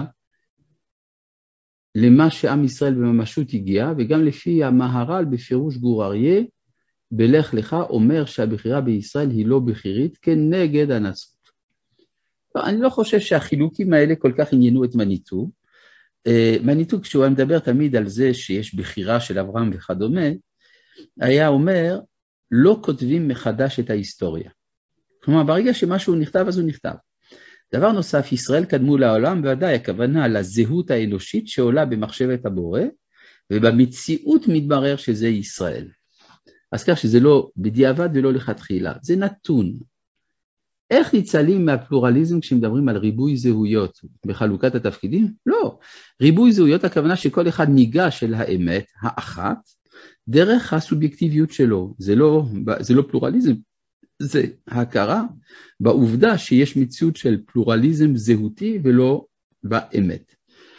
למה שעם ישראל בממשות הגיע, וגם לפי המהר"ל בפירוש גור אריה, בלך לך אומר שהבחירה בישראל היא לא בחירית כנגד הנצרות. אני לא חושב שהחילוקים האלה כל כך עניינו את מניטו. מניטו כשהוא מדבר תמיד על זה שיש בחירה של אברהם וכדומה, היה אומר לא כותבים מחדש את ההיסטוריה. כלומר ברגע שמשהו נכתב אז הוא נכתב. דבר נוסף, ישראל קדמו לעולם, ודאי הכוונה לזהות האנושית שעולה במחשבת הבורא, ובמציאות מתברר שזה ישראל. אז כך שזה לא בדיעבד ולא לכתחילה, זה נתון. איך ניצלים מהפלורליזם כשמדברים על ריבוי זהויות בחלוקת התפקידים? לא. ריבוי זהויות הכוונה שכל אחד ניגש אל האמת האחת, דרך הסובייקטיביות שלו. זה לא פלורליזם, זה הכרה בעובדה שיש מציאות של פלורליזם זהותי ולא באמת.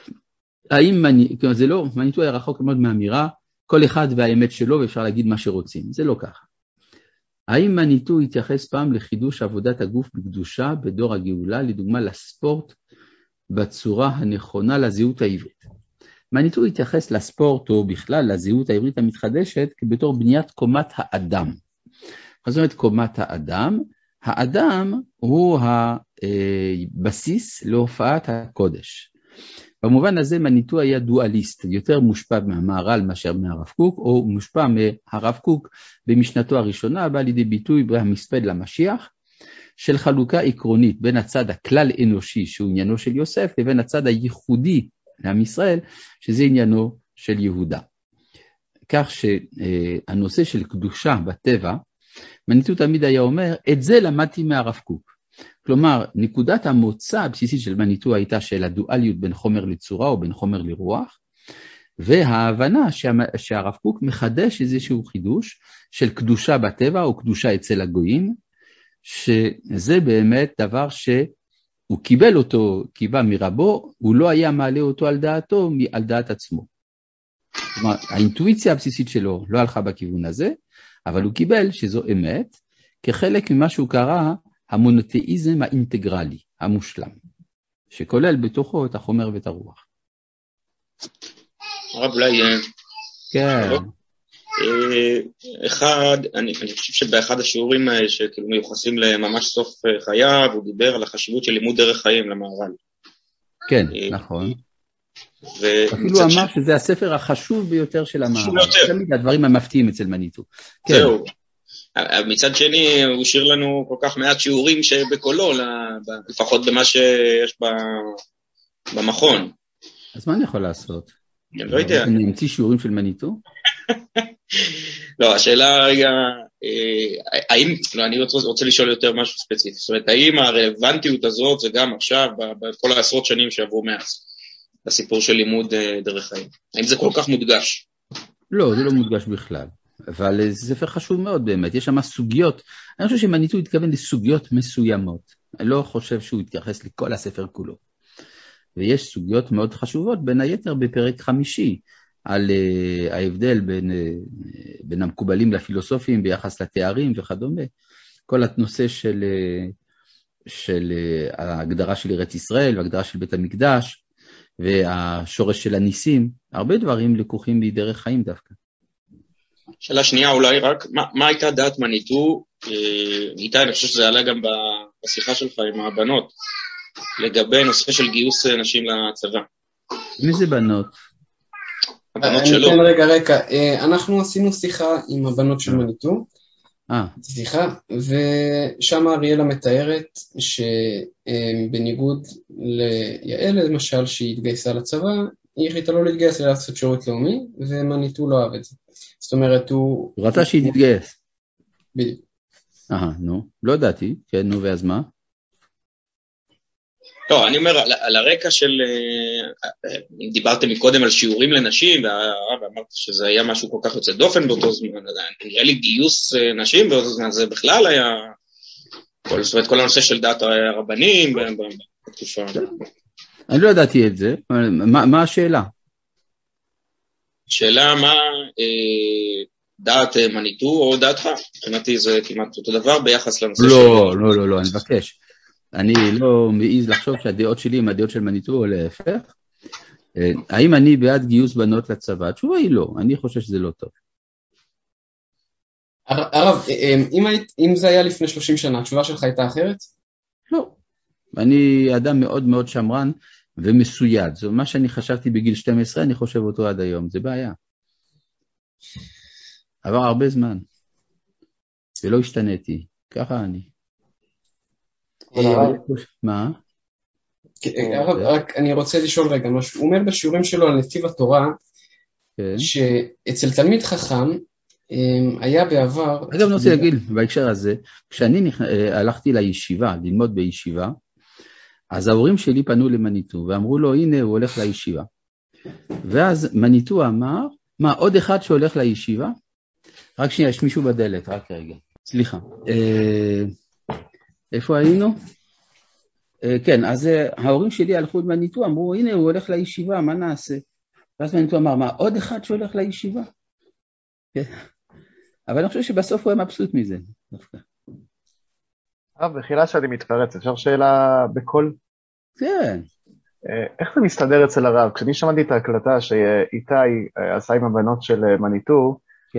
זה לא, מניטו היה רחוק מאוד מהאמירה, כל אחד והאמת שלו ואפשר להגיד מה שרוצים, זה לא ככה. האם מניטו התייחס פעם לחידוש עבודת הגוף בקדושה בדור הגאולה, לדוגמה לספורט בצורה הנכונה לזהות העברית? מניטו התייחס לספורט או בכלל לזהות העברית המתחדשת בתור בניית קומת האדם. זאת אומרת קומת האדם, האדם הוא הבסיס להופעת הקודש. במובן הזה מניטו היה דואליסט, יותר מושפע מהמהר"ל מאשר מהרב קוק, או מושפע מהרב קוק במשנתו הראשונה, בא לידי ביטוי בהמספד למשיח, של חלוקה עקרונית בין הצד הכלל אנושי שהוא עניינו של יוסף, לבין הצד הייחודי לעם ישראל, שזה עניינו של יהודה. כך שהנושא של קדושה בטבע, מניטו תמיד היה אומר, את זה למדתי מהרב קוק. כלומר, נקודת המוצא הבסיסית של מניטו הייתה של הדואליות בין חומר לצורה או בין חומר לרוח, וההבנה שהרב קוק מחדש איזשהו חידוש של קדושה בטבע או קדושה אצל הגויים, שזה באמת דבר שהוא קיבל אותו, קיבל מרבו, הוא לא היה מעלה אותו על דעתו, על דעת עצמו. כלומר, האינטואיציה הבסיסית שלו לא הלכה בכיוון הזה, אבל הוא קיבל שזו אמת, כחלק ממה שהוא קרא המונותאיזם האינטגרלי, המושלם, שכולל בתוכו את החומר ואת הרוח. הרב אולי... כן. אני חושב שבאחד השיעורים שכאילו מיוחסים לממש סוף חייו, הוא דיבר על החשיבות של לימוד דרך חיים למהר"ל. כן, נכון. אפילו אמר שזה הספר החשוב ביותר של המהר"ל. תמיד הדברים המפתיעים אצל מניטו. זהו. מצד שני, הוא השאיר לנו כל כך מעט שיעורים שבקולו, לפחות במה שיש במכון. אז מה אני יכול לעשות? אני לא יודע. אני אמציא שיעורים של מניטו? לא, השאלה רגע, האם, לא, אני רוצה לשאול יותר משהו ספציפי, זאת אומרת, האם הרלוונטיות הזאת זה גם עכשיו, בכל העשרות שנים שעברו מאז, לסיפור של לימוד דרך חיים? האם זה כל כך מודגש? לא, זה לא מודגש בכלל, אבל זה ספר חשוב מאוד באמת, יש שם סוגיות, אני חושב שמניטו התכוון לסוגיות מסוימות, אני לא חושב שהוא התייחס לכל הספר כולו, ויש סוגיות מאוד חשובות, בין היתר בפרק 5, על ההבדל בין המקובלים לפילוסופים ביחס לתארים וכדומה, כל הנושא של ההגדרה של ארץ ישראל וההגדרה של בית המקדש והשורש של הניסים, הרבה דברים לקוחים מדרך חיים דווקא. שאלה שנייה אולי רק, מה הייתה דעת מניטו, איתי אני חושב שזה עלה גם בשיחה שלך עם הבנות, לגבי נושא של גיוס נשים לצבא. מי זה בנות? הבנות שלו. אני אתן רגע רקע, אנחנו עשינו שיחה עם הבנות של מניטו, סליחה, ושם אריאלה מתארת שבניגוד ליעל למשל שהיא התגייסה לצבא, היא החליטה לא להתגייס אלא לעשות שירות לאומי, ומניטו לא אהב את זה. זאת אומרת הוא רצה שהיא תתגייס. בדיוק. נו, לא ידעתי, כן, נו ואז מה? לא, אני אומר, על הרקע של, אם דיברתם מקודם על שיעורים לנשים, ואמרת שזה היה משהו כל כך יוצא דופן באותו זמן, נראה לי גיוס נשים באותו זמן, זה בכלל היה, זאת אומרת, כל הנושא של דעת הרבנים, בתקופה. אני לא ידעתי את זה, מה השאלה? שאלה מה דעת מניטו או דעתך, מבחינתי זה כמעט אותו דבר ביחס לנושא של... לא, אני מבקש. אני לא מעיז לחשוב שהדעות שלי עם הדעות של מניטו או להפך. האם אני בעד גיוס בנות לצבא? התשובה היא לא, אני חושב שזה לא טוב. הרב, אם זה היה לפני 30 שנה, התשובה שלך הייתה אחרת? לא. אני אדם מאוד מאוד שמרן ומסויד. זאת מה שאני חשבתי בגיל 12, אני חושב אותו עד היום. זה בעיה. עבר הרבה זמן. ולא השתניתי. ככה אני. מה? רק אני רוצה לשאול רגע משהו. הוא אומר בשיעורים שלו על נתיב התורה, שאצל תלמיד חכם היה בעבר... אגב, אני רוצה להגיד בהקשר הזה, כשאני הלכתי לישיבה, ללמוד בישיבה, אז ההורים שלי פנו למניטו, ואמרו לו, הנה הוא הולך לישיבה. ואז מניטו אמר, מה, עוד אחד שהולך לישיבה? רק שנייה, יש מישהו בדלת, רק רגע. סליחה. איפה היינו? כן, אז ההורים שלי הלכו את מניטו, אמרו, הנה הוא הולך לישיבה, מה נעשה? ואז מניטו אמר, מה, עוד אחד שהולך לישיבה? אבל אני חושב שבסוף הוא היה מבסוט מזה. בחילה שאני מתפרץ, אפשר שאלה בכל? כן. איך זה מסתדר אצל הרב? כשאני שמעתי את ההקלטה שאיתי עשה עם הבנות של מניטו,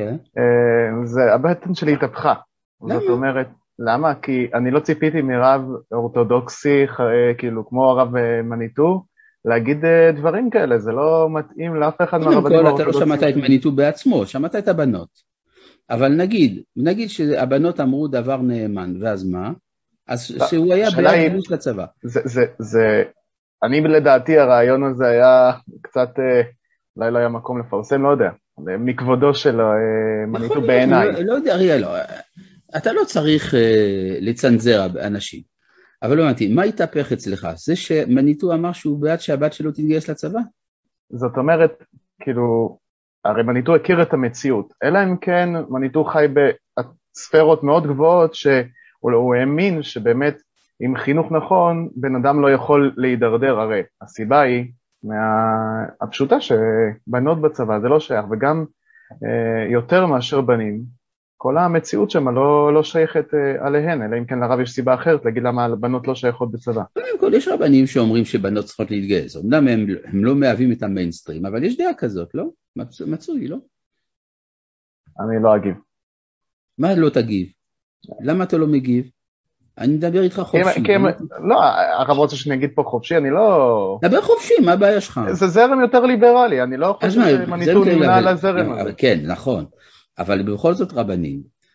הבטן שלי התהפכה. זאת אומרת, למה? כי אני לא ציפיתי מרב אורתודוקסי, כאילו כמו הרב מניטו, להגיד דברים כאלה, זה לא מתאים לאף אחד מהרבנים האורתודוקסיים. אתה לא שמעת את מניטו בעצמו, שמעת את הבנות. אבל נגיד שהבנות אמרו דבר נאמן, ואז מה? אז שהוא היה בעד גיוס לצבא. אני לדעתי הרעיון הזה היה קצת, אולי לא היה מקום לפרסם, לא יודע, מכבודו של מניטו בעיניי. לא יודע, אריאל, אתה לא צריך לצנזר אנשים, אבל לא אמרתי, מה התהפך אצלך? זה שמניטו אמר שהוא בעד שהבת שלו תתגייס לצבא? זאת אומרת, כאילו, הרי מניטו הכיר את המציאות, אלא אם כן מניטו חי בספרות מאוד גבוהות, שהוא האמין שבאמת עם חינוך נכון, בן אדם לא יכול להידרדר, הרי הסיבה היא הפשוטה שבנות בצבא זה לא שייך, וגם יותר מאשר בנים, כל המציאות שם לא שייכת עליהן, אלא אם כן לרב יש סיבה אחרת, להגיד למה הבנות לא שייכות בצבא. קודם כל, יש רבנים שאומרים שבנות צריכות להתגייס, אמנם הם לא מהווים את המיינסטרים, אבל יש דעה כזאת, לא? מצוי, לא? אני לא אגיב. מה לא תגיב? למה אתה לא מגיב? אני מדבר איתך חופשי. לא, הרב רוצה שאני אגיד פה חופשי, אני לא... דבר חופשי, מה הבעיה שלך? זה זרם יותר ליברלי, אני לא חושב שמניטו נמנה על הזרם הזה. כן, נכון. אבל בכל זאת רבנים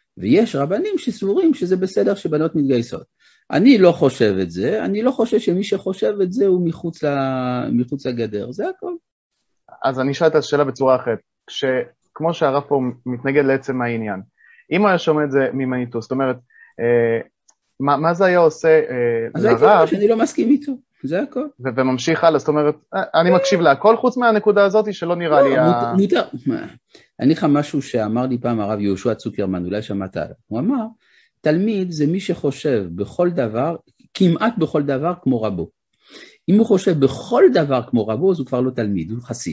ויש רבנים שסבורים שזה בסדר שבנות מתגייסות. אני לא חושב את זה, אני לא חושב שמי שחושב את זה הוא מחוץ לגדר, זה הכל. אז אני אשאל את השאלה בצורה אחרת, כמו שהרב פה מתנגד לעצם העניין, אם היה שומע את זה ממניטו, זאת אומרת, מה זה היה עושה אז הייתי אומר שאני לא מסכים איתו, זה הכל. וממשיך הלאה, זאת אומרת, אני מקשיב להכל חוץ מהנקודה הזאת שלא נראה לי... מותר, אני לך משהו שאמר לי פעם הרב יהושע צוקרמן, אולי שמעת עליו, הוא אמר, תלמיד זה מי שחושב בכל דבר, כמעט בכל דבר כמו רבו. אם הוא חושב בכל דבר כמו רבו, אז הוא כבר לא תלמיד, הוא חסיד.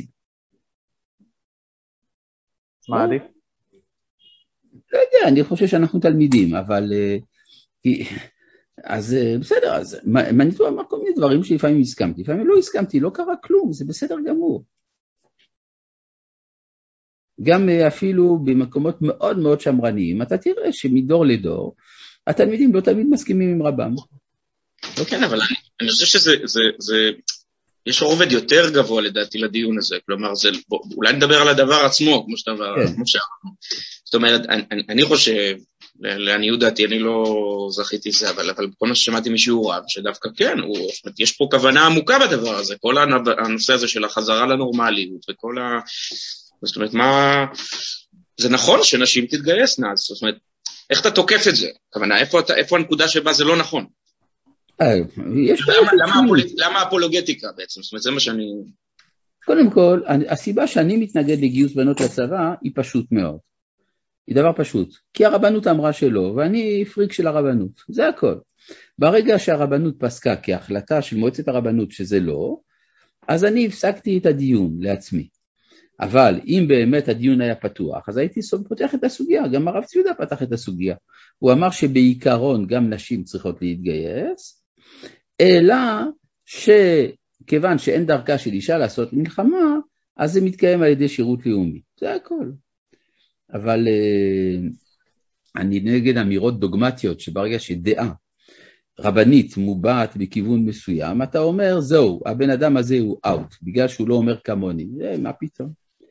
מה עדיף? לא יודע, אני חושב שאנחנו תלמידים, אבל... אז בסדר, אז מניטו אמר כל מיני דברים שלפעמים הסכמתי, לפעמים לא הסכמתי, לא קרה כלום, זה בסדר גמור. גם אפילו במקומות מאוד מאוד שמרניים, אתה תראה שמדור לדור, התלמידים לא תמיד מסכימים עם רבם. כן, אבל אני חושב שזה, יש רובד יותר גבוה לדעתי לדיון הזה, כלומר, אולי נדבר על הדבר עצמו, כמו שאמרנו. זאת אומרת, אני חושב, לעניות דעתי, אני לא זכיתי זה, אבל כל מה ששמעתי משיעור רב, שדווקא כן, יש פה כוונה עמוקה בדבר הזה, כל הנושא הזה של החזרה לנורמליות, וכל זאת אומרת, זה נכון שנשים תתגייסנה, זאת אומרת, איך אתה תוקף את זה? כוונה, איפה הנקודה שבה זה לא נכון? למה אפולוגטיקה בעצם? זאת אומרת, זה מה שאני... קודם כל, הסיבה שאני מתנגד לגיוס בנות לצבא היא פשוט מאוד. היא דבר פשוט. כי הרבנות אמרה שלא, ואני פריק של הרבנות. זה הכל. ברגע שהרבנות פסקה כהחלטה של מועצת הרבנות שזה לא, אז אני הפסקתי את הדיון לעצמי. אבל אם באמת הדיון היה פתוח, אז הייתי פותח את הסוגיה, גם הרב ציודה פתח את הסוגיה. הוא אמר שבעיקרון גם נשים צריכות להתגייס, אלא שכיוון שאין דרכה של אישה לעשות מלחמה, אז זה מתקיים על ידי שירות לאומי. זה הכל. אבל אני נגד אמירות דוגמטיות, שברגע שדעה רבנית מובעת בכיוון מסוים, אתה אומר, זהו, הבן אדם הזה הוא אאוט, בגלל שהוא לא אומר כמוני. מה פתאום?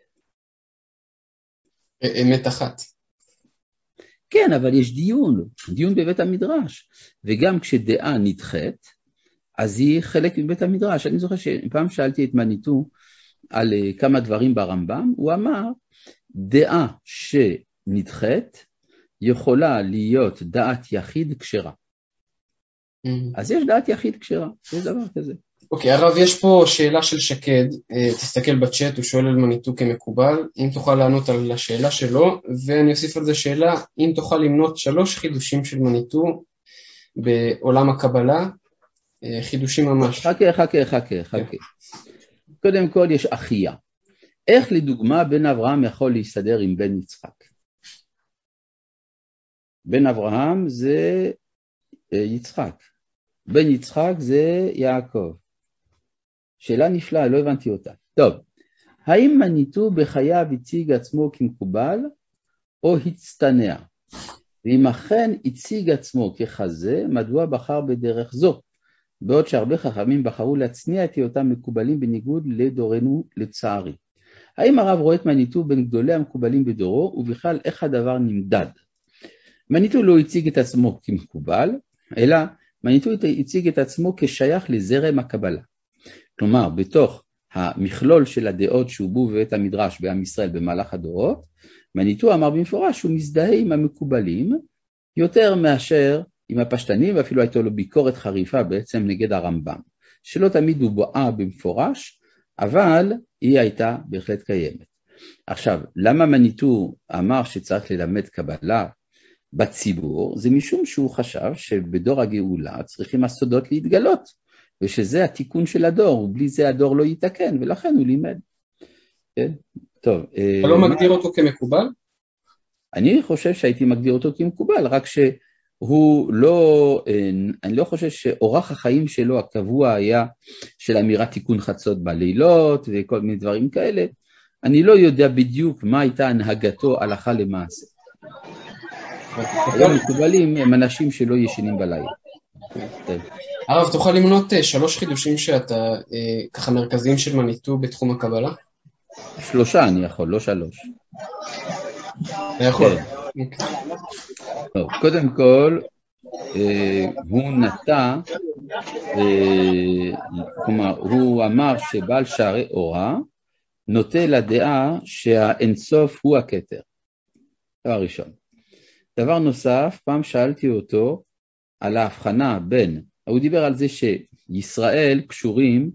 אמת אחת. כן, אבל יש דיון בבית המדרש, וגם כשדעה נדחית, אז היא חלק מבית המדרש. אני זוכר שפעם שאלתי את מניטו על כמה דברים ברמב"ם, הוא אמר, דעה שנדחית יכולה להיות דעת יחיד כשרה. אז יש דעת יחיד כשרה, יש דבר כזה. אוקיי, הרב, יש פה שאלה של שקד, תסתכל בצ'אט, הוא שואל על מניטו כמקובל, אם תוכל לענות על השאלה שלו, ואני אוסיף על זה שאלה, אם תוכל למנות 3 חידושים של מניטו בעולם הקבלה, חידושים ממש. חכה. קודם כל יש אחיה. איך לדוגמה בן אברהם יכול להסתדר עם בן יצחק? בן אברהם זה יצחק, בן יצחק זה יעקב. שאלה נפלאה, לא הבנתי אותה. טוב, האם מניטו בחייו הציג עצמו כמקובל או הצטנע? ואם אכן הציג עצמו ככזה, מדוע בחר בדרך זו? בעוד שהרבה חכמים בחרו להצניע את היותם מקובלים בניגוד לדורנו לצערי. האם הרב רואה את מניטו בין גדולי המקובלים בדורו, ובכלל איך הדבר נמדד? מניטו לא הציג את עצמו כמקובל, אלא מניטו הציג את עצמו כשייך לזרם הקבלה. כלומר, בתוך המכלול של הדעות שהובאו בבית המדרש בעם ישראל במהלך הדורות, מניטו אמר במפורש שהוא מזדהה עם המקובלים, יותר מאשר עם הפשטנים, ואפילו הייתה לו ביקורת חריפה בעצם נגד הרמב"ם, שלא תמיד הוא בואה במפורש, אבל היא הייתה בהחלט קיימת. עכשיו, למה מניטו אמר שצריך ללמד קבלה בציבור? זה משום שהוא חשב שבדור הגאולה צריכים הסודות להתגלות, ושזה התיקון של הדור, ובלי זה הדור לא יתקן, ולכן הוא לימד. כן? טוב. אתה לא מגדיר אותו כמקובל? אני חושב שהייתי מגדיר אותו כמקובל, רק שהוא לא, אני לא חושב שאורח החיים שלו הקבוע היה של אמירת תיקון חצות בלילות וכל מיני דברים כאלה. אני לא יודע בדיוק מה הייתה הנהגתו הלכה למעשה. היום מקובלים הם אנשים שלא ישנים בלילה. הרב, תוכל למנות 3 חידושים שאתה ככה מרכזיים של מניטו בתחום הקבלה? 3 אני יכול, לא 3. אתה יכול. טוב, קודם כל, הוא נטע, כלומר, הוא אמר שבעל שערי אורה נוטה לדעה שהאינסוף הוא הכתר. דבר ראשון. דבר נוסף, פעם שאלתי אותו על ההבחנה בין, הוא דיבר על זה שישראל קשורים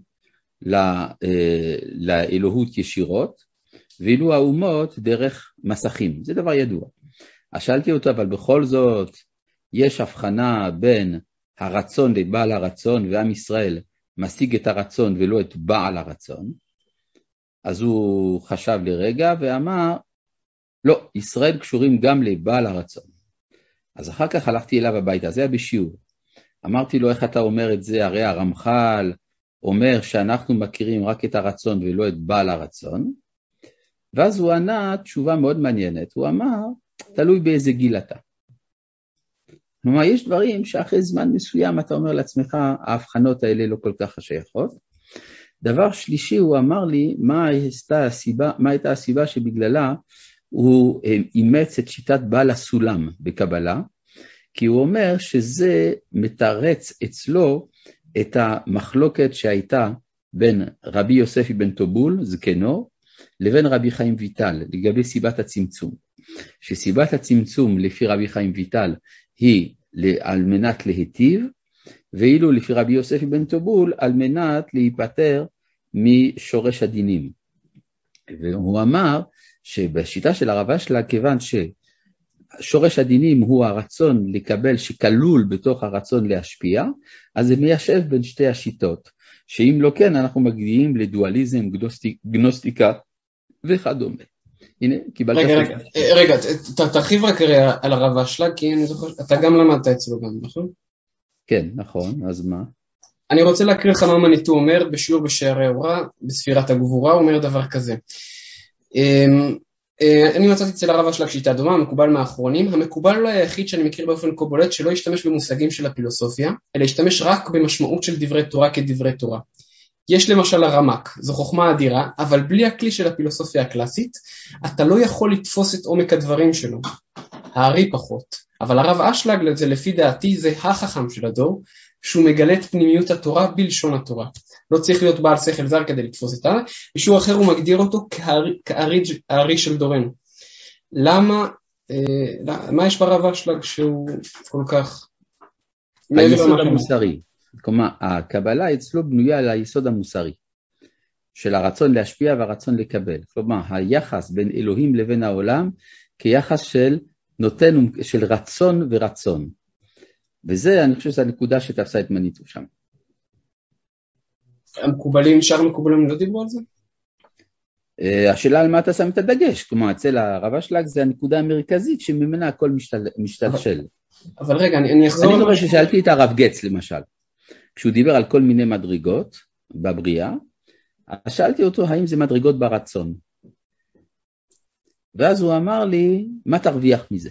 לאלוהות ישירות, ואילו האומות דרך מסכים, זה דבר ידוע. אז שאלתי אותו, אבל בכל זאת יש הבחנה בין הרצון לבעל הרצון, ועם ישראל משיג את הרצון ולא את בעל הרצון. אז הוא חשב לרגע ואמר, לא, ישראל קשורים גם לבעל הרצון. אז אחר כך הלכתי אליו הביתה, זה היה בשיעור. אמרתי לו, איך אתה אומר את זה? הרי הרמח"ל אומר שאנחנו מכירים רק את הרצון ולא את בעל הרצון. ואז הוא ענה תשובה מאוד מעניינת. הוא אמר, תלוי באיזה גיל אתה. כלומר, יש דברים שאחרי זמן מסוים אתה אומר לעצמך, ההבחנות האלה לא כל כך שייכות. דבר שלישי, הוא אמר לי, מה הייתה הסיבה שבגללה הוא אימץ את שיטת בעל הסולם בקבלה, כי הוא אומר שזה מתרץ אצלו את המחלוקת שהייתה בין רבי יוסף אבן טובול, זקנו, לבין רבי חיים ויטל, לגבי סיבת הצמצום. שסיבת הצמצום לפי רבי חיים ויטל היא על מנת להיטיב, ואילו לפי רבי יוסף אבן טובול על מנת להיפטר משורש הדינים. והוא אמר שבשיטה של הרב אשלג, כיוון ששורש הדינים הוא הרצון לקבל שכלול בתוך הרצון להשפיע, אז זה מיישב בין שתי השיטות, שאם לא כן אנחנו מגיעים לדואליזם, גנוסטיקה וכדומה. הנה, קיבלת... רגע, תרחיב רק על הרב אשלג, כי אני זוכר, אתה גם למדת אצלו גם, נכון? כן, נכון, אז מה? אני רוצה להקריא לך מה מניטו אומר בשיעור בשערי אורה, בספירת הגבורה, הוא אומר דבר כזה. אני מצאתי אצל הרב אשלג שיטה דומה, המקובל מהאחרונים. המקובל אולי היחיד שאני מכיר באופן כה בולט שלא ישתמש במושגים של הפילוסופיה, אלא ישתמש רק במשמעות של דברי תורה כדברי תורה. יש למשל הרמק, זו חוכמה אדירה, אבל בלי הכלי של הפילוסופיה הקלאסית, אתה לא יכול לתפוס את עומק הדברים שלו. הארי פחות. אבל הרב אשלג, זה לפי דעתי, זה החכם של הדור, שהוא מגלה את פנימיות התורה בלשון התורה. לא צריך להיות בעל שכל זר כדי לתפוס את זה. בשיעור אחר הוא מגדיר אותו כארי של דורנו. למה, מה יש ברב אשלג שהוא כל כך... היסוד המוסרי. כלומר, הקבלה אצלו בנויה על היסוד המוסרי, של הרצון להשפיע והרצון לקבל. כלומר, היחס בין אלוהים לבין העולם, כיחס של נותן, של רצון ורצון. וזה, אני חושב שזו הנקודה שתפסה את מניטו שם. המקובלים, שאר המקובלים לא דיברו על זה? השאלה על מה אתה שם את הדגש, כלומר, אצל הרב אשלג זה הנקודה המרכזית שממנה הכל משתלשל. אבל רגע, אני אחזור... אני זוכר ששאלתי את הרב גץ למשל, כשהוא דיבר על כל מיני מדרגות בבריאה, אז שאלתי אותו האם זה מדרגות ברצון. ואז הוא אמר לי, מה תרוויח מזה?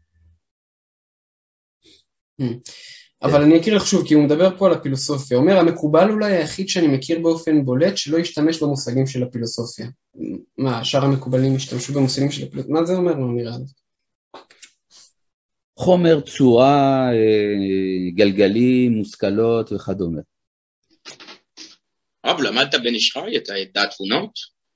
אבל אני אכיר לך שוב, כי הוא מדבר פה על הפילוסופיה. הוא אומר, המקובל אולי היחיד שאני מכיר באופן בולט, שלא ישתמש במושגים של הפילוסופיה. מה, שאר המקובלים ישתמשו במושגים של הפילוסופיה? מה זה אומר? לא נראה לי. חומר, צורה, גלגלים, מושכלות וכדומה. רב, למדת בן איש חי את דעת תבונות?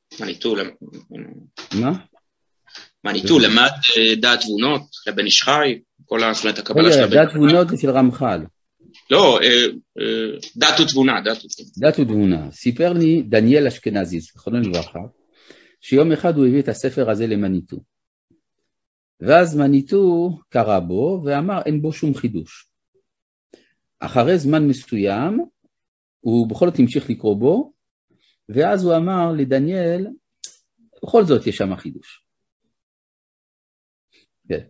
מה? מניטו למד דעת תבונות לבן איש חי? כל הספלת הקבלה של הבן. דעת תבונות זה של רמח"ל. לא, דעת ותבונה. דעת ותבונה. סיפר לי דניאל אשכנזי, זכרונו לברכה, שיום אחד הוא הביא את הספר הזה למניטו. ואז מניטו קרא בו ואמר אין בו שום חידוש. אחרי זמן מסוים הוא בכל זאת המשיך לקרוא בו, ואז הוא אמר לדניאל, בכל זאת יש שם חידוש. כן.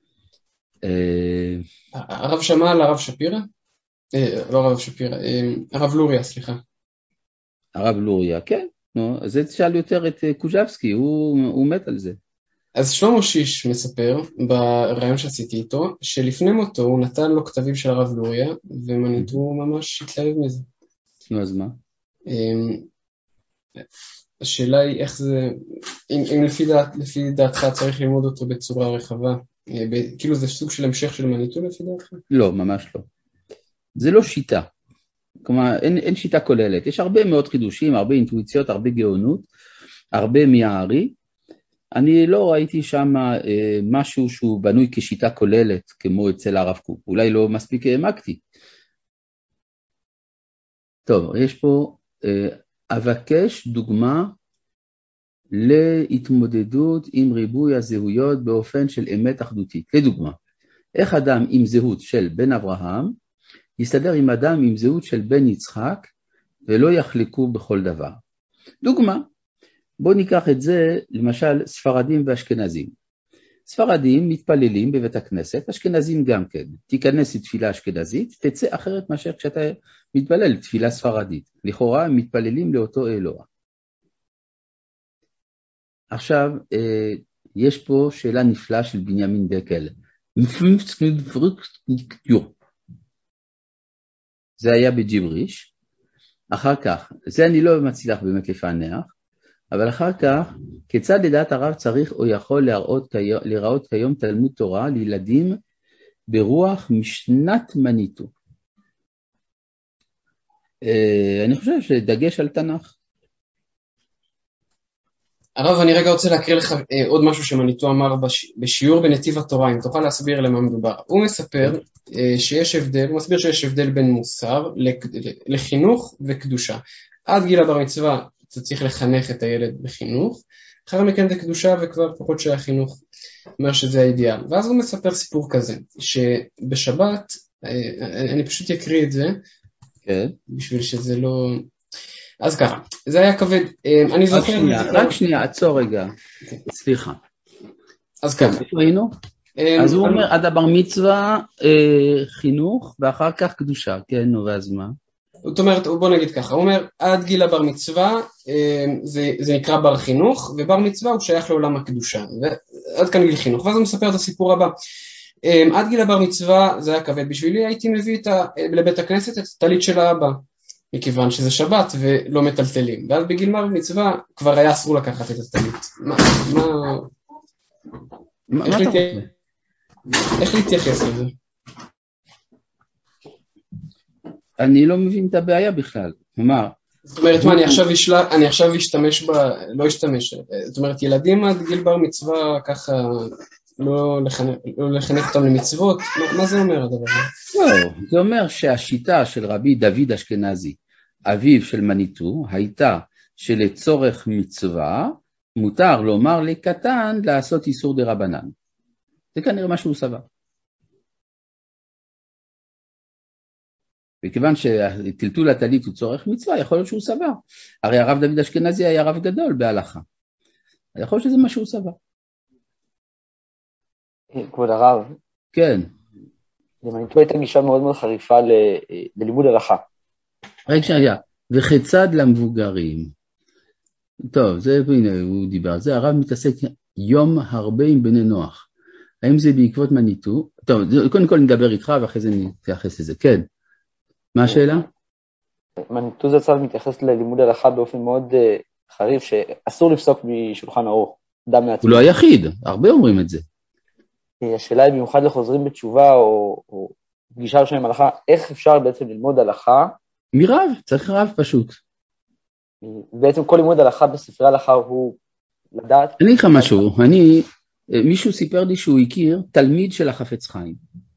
הרב שמע על הרב שפירא? לא הרב שפירא, הרב לוריה, סליחה. הרב לוריה, כן. אז זה תשאל יותר את קוז'בסקי, הוא מת על זה. אז שלמה שיש מספר, ברעיון שעשיתי איתו, שלפני מותו הוא נתן לו כתבים של הרב לוריה, ומניטו ממש התלהב מזה. נו, אז מה? השאלה היא איך זה, אם לפי דעתך צריך ללמוד אותו בצורה רחבה, כאילו זה סוג של המשך של מניטו לפי דעתך? לא, ממש לא. זה לא שיטה. כלומר, אין שיטה כוללת. יש הרבה מאוד חידושים, הרבה אינטואיציות, הרבה גאונות, הרבה מיערי. אני לא ראיתי שם משהו שהוא בנוי כשיטה כוללת, כמו אצל הרב קוק. אולי לא מספיק העמקתי. טוב, יש פה, אבקש דוגמה להתמודדות עם ריבוי הזהויות באופן של אמת אחדותית. לדוגמה, איך אדם עם זהות של בן אברהם יסתדר עם אדם עם זהות של בן יצחק ולא יחלקו בכל דבר. דוגמה, בואו ניקח את זה למשל ספרדים ואשכנזים. ספרדים מתפללים בבית הכנסת, אשכנזים גם כן. תיכנס לתפילה אשכנזית, תצא אחרת מאשר כשאתה מתפלל לתפילה ספרדית. לכאורה הם מתפללים לאותו אלוה. עכשיו, יש פה שאלה נפלאה של בנימין דקל. זה היה בג'יבריש. אחר כך, זה אני לא מצליח באמת לפענח, אבל אחר כך, כיצד לדעת הרב צריך או יכול להיראות כיום תלמוד תורה לילדים ברוח משנת מניטו? אני חושב שדגש על תנ"ך. הרב, אני רגע רוצה להקריא לך עוד משהו שמניטו אמר בשיעור בנתיב התורה, אם תוכל להסביר למה מדובר. הוא מספר שיש הבדל, הוא מסביר שיש הבדל בין מוסר לחינוך וקדושה. עד גיל הבר מצווה אתה צריך לחנך את הילד בחינוך, אחר מכן זה קדושה וכבר פחות שהחינוך אומר שזה האידיאל. ואז הוא מספר סיפור כזה, שבשבת, אני פשוט אקריא את זה, בשביל שזה לא... אז ככה, זה היה כבד, אני זוכר... רק שנייה, עצור רגע, סליחה. אז ככה. איפה היינו? אז הוא אומר, עד הבר מצווה חינוך, ואחר כך קדושה, כן, ואז מה? זאת אומרת, בוא נגיד ככה, הוא אומר, עד גיל הבר מצווה, זה נקרא בר חינוך, ובר מצווה הוא שייך לעולם הקדושה, ועד כאן גיל חינוך, ואז הוא מספר את הסיפור הבא. עד גיל הבר מצווה זה היה כבד בשבילי, הייתי מביא לבית הכנסת את הטלית של האבא, מכיוון שזה שבת ולא מטלטלים, ואז בגיל בר מצווה כבר היה אסור לקחת את הטלית. איך להתייחס לזה? אני לא מבין את הבעיה בכלל. זאת אומרת, מה, אני עכשיו אשתמש בה, לא אשתמש. זאת אומרת, ילדים עד גיל בר מצווה ככה לא לחנך אותם למצוות, מה זה אומר הדבר הזה? לא, זה אומר שהשיטה של רבי דוד אשכנזי, אביו של מניטו, הייתה שלצורך מצווה, מותר לומר לקטן לעשות איסור דרבנן. זה כנראה מה שהוא סבר. וכיוון שטלטול הטלית הוא צורך מצווה, יכול להיות שהוא סבר. הרי הרב דוד אשכנזי היה רב גדול בהלכה. יכול להיות שזה מה שהוא סבר. כבוד הרב. כן. למניטו הייתה גישה מאוד מאוד חריפה ללימוד הלכה. רגע שנייה, וכיצד למבוגרים? טוב, זה, הנה, הוא דיבר על זה, הרב מתעסק יום הרבה עם בני נוח. האם זה בעקבות מניטו? טוב, קודם כל נדבר איתך ואחרי זה נתייחס לזה. כן. מה השאלה? מניטו זצ"ל מתייחס ללימוד הלכה באופן מאוד חריף, שאסור לפסוק משולחן ערוך, דם מעצמו. הוא לא היחיד, הרבה אומרים את זה. השאלה היא במיוחד לחוזרים בתשובה או פגישה ראשונה עם הלכה, איך אפשר בעצם ללמוד הלכה? מרב, צריך רב פשוט. בעצם כל לימוד הלכה בספרי הלכה הוא לדעת. אני אגיד לך משהו, מישהו סיפר לי שהוא הכיר תלמיד של החפץ חיים,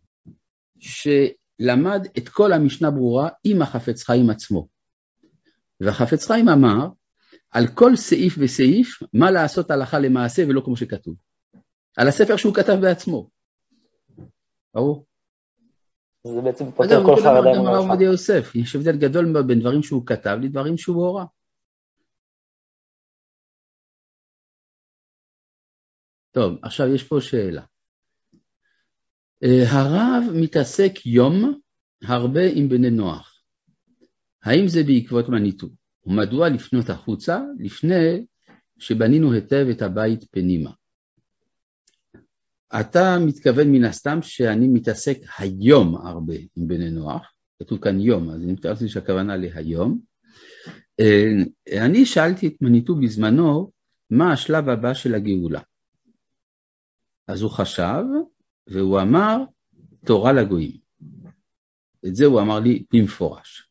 שלמד את כל המשנה ברורה עם החפץ חיים עצמו. והחפץ חיים אמר, על כל סעיף וסעיף, מה לעשות הלכה למעשה ולא כמו שכתוב. על הספר שהוא כתב בעצמו. ברור? זה בעצם פותר כל חרדה עם הרב עובדיה יוסף. יש הבדל גדול בין דברים שהוא כתב לדברים שהוא הורה. טוב, עכשיו יש פה שאלה. הרב מתעסק יום הרבה עם בני נוח. האם זה בעקבות מניטו? ומדוע לפנות החוצה לפני שבנינו היטב את הבית פנימה? אתה מתכוון מן הסתם שאני מתעסק היום הרבה עם בני נוח, כתוב כאן יום, אז אני מתארתי שהכוונה להיום. אני שאלתי את מניטו בזמנו, מה השלב הבא של הגאולה? אז הוא חשב והוא אמר תורה לגויים. את זה הוא אמר לי במפורש.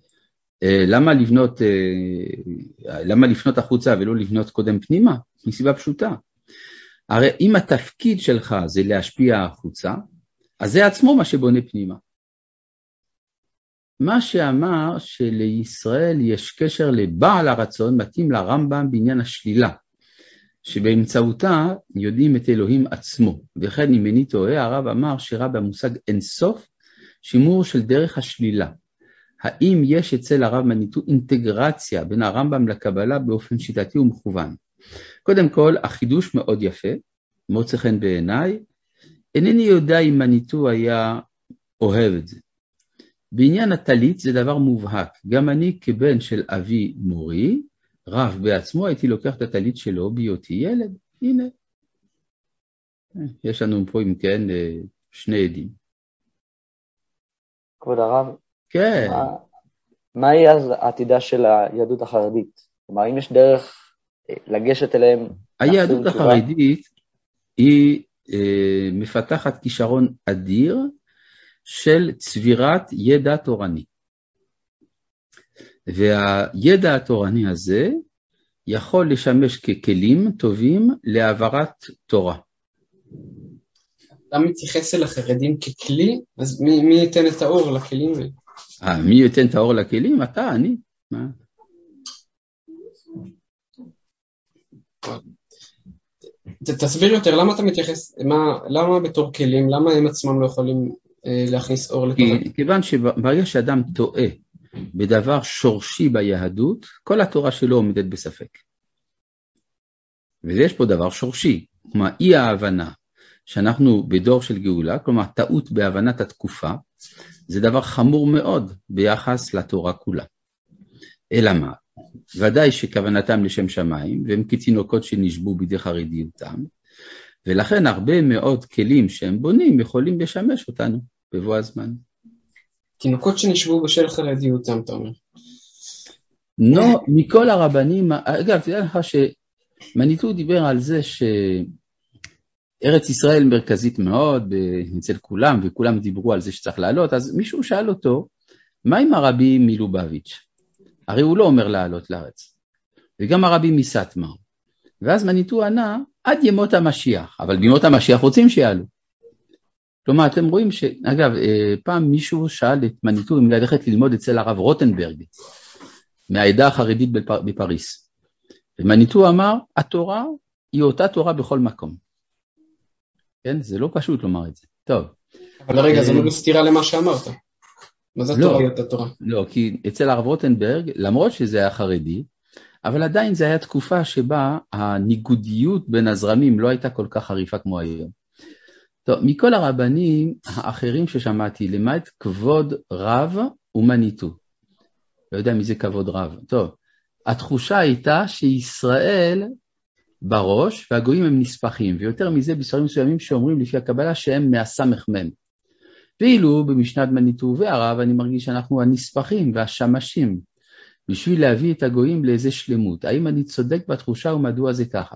למה לפנות החוצה ולא לפנות קודם פנימה? מסיבה פשוטה. הרי אם התפקיד שלך זה להשפיע החוצה, אז זה עצמו מה שבונה פנימה. מה שאמר שלישראל יש קשר לבעל הרצון, מתאים לרמב"ם בעניין השלילה, שבאמצעותה יודעים את אלוהים עצמו. וכן אם איני טועה, הרב אמר שראה במושג אינסוף שימור של דרך השלילה. האם יש אצל הרב מניטו אינטגרציה בין הרמב"ם לקבלה באופן שיטתי ומכוון? קודם כל, החידוש מאוד יפה, מוצא חן בעיניי, אינני יודע אם מניטו היה אוהב את זה. בעניין הטלית זה דבר מובהק, גם אני כבן של אבי מורי, רב בעצמו הייתי לוקח את הטלית שלו בהיותי ילד, הנה. יש לנו פה אם כן שני עדים. כבוד הרב, כן. מה יהיה אז העתידה של היהדות החרדית? כלומר, אם יש דרך לגשת אליהם... היהדות החרדית היא מפתחת כישרון אדיר של צבירת ידע תורני. והידע התורני הזה יכול לשמש ככלים טובים להעברת תורה. אתה מתייחס אל החרדים ככלי? אז מי ייתן את האור לכלים? מי ייתן את האור לכלים? אתה, אני. מה? תסביר יותר, למה אתה מתייחס, למה בתור כלים, למה הם עצמם לא יכולים להכניס אור לתורה? כיוון שברגע שאדם טועה בדבר שורשי ביהדות, כל התורה שלו עומדת בספק. ויש פה דבר שורשי, כלומר אי ההבנה שאנחנו בדור של גאולה, כלומר טעות בהבנת התקופה, זה דבר חמור מאוד ביחס לתורה כולה. אלא מה? ודאי שכוונתם לשם שמיים, והם כתינוקות שנשבו בידי חרדיותם, ולכן הרבה מאוד כלים שהם בונים יכולים לשמש אותנו בבוא הזמן. תינוקות שנשבו בשל חרדיותם, אתה אומר. לא, מכל הרבנים, אגב, תדע לך שמניטו דיבר על זה שארץ ישראל מרכזית מאוד אצל כולם, וכולם דיברו על זה שצריך לעלות, אז מישהו שאל אותו, מה עם הרבי מלובביץ'? הרי הוא לא אומר לעלות לארץ, וגם הרבי מסטמר. ואז מניטו ענה, עד ימות המשיח, אבל בימות המשיח רוצים שיעלו. כלומר, אתם רואים אגב, פעם מישהו שאל את מניטו אם ללכת ללמוד אצל הרב רוטנברג, מהעדה החרדית בפריס. ומניטו אמר, התורה היא אותה תורה בכל מקום. כן, זה לא פשוט לומר את זה. טוב. אבל רגע, זה לא סתירה למה שאמרת. מה זה התורה היא אותה תורה? לא, כי אצל הרב רוטנברג, למרות שזה היה חרדי, אבל עדיין זה היה תקופה שבה הניגודיות בין הזרמים לא הייתה כל כך חריפה כמו היום. טוב, מכל הרבנים האחרים ששמעתי, למעט כבוד רב ומניטו. לא יודע מי זה כבוד רב. טוב, התחושה הייתה שישראל בראש והגויים הם נספחים, ויותר מזה בספרים מסוימים שאומרים לפי הקבלה שהם מהסמ"ם. ואילו במשנת מניטו והרב אני מרגיש שאנחנו הנספחים והשמשים, בשביל להביא את הגויים לאיזה שלמות. האם אני צודק בתחושה ומדוע זה ככה?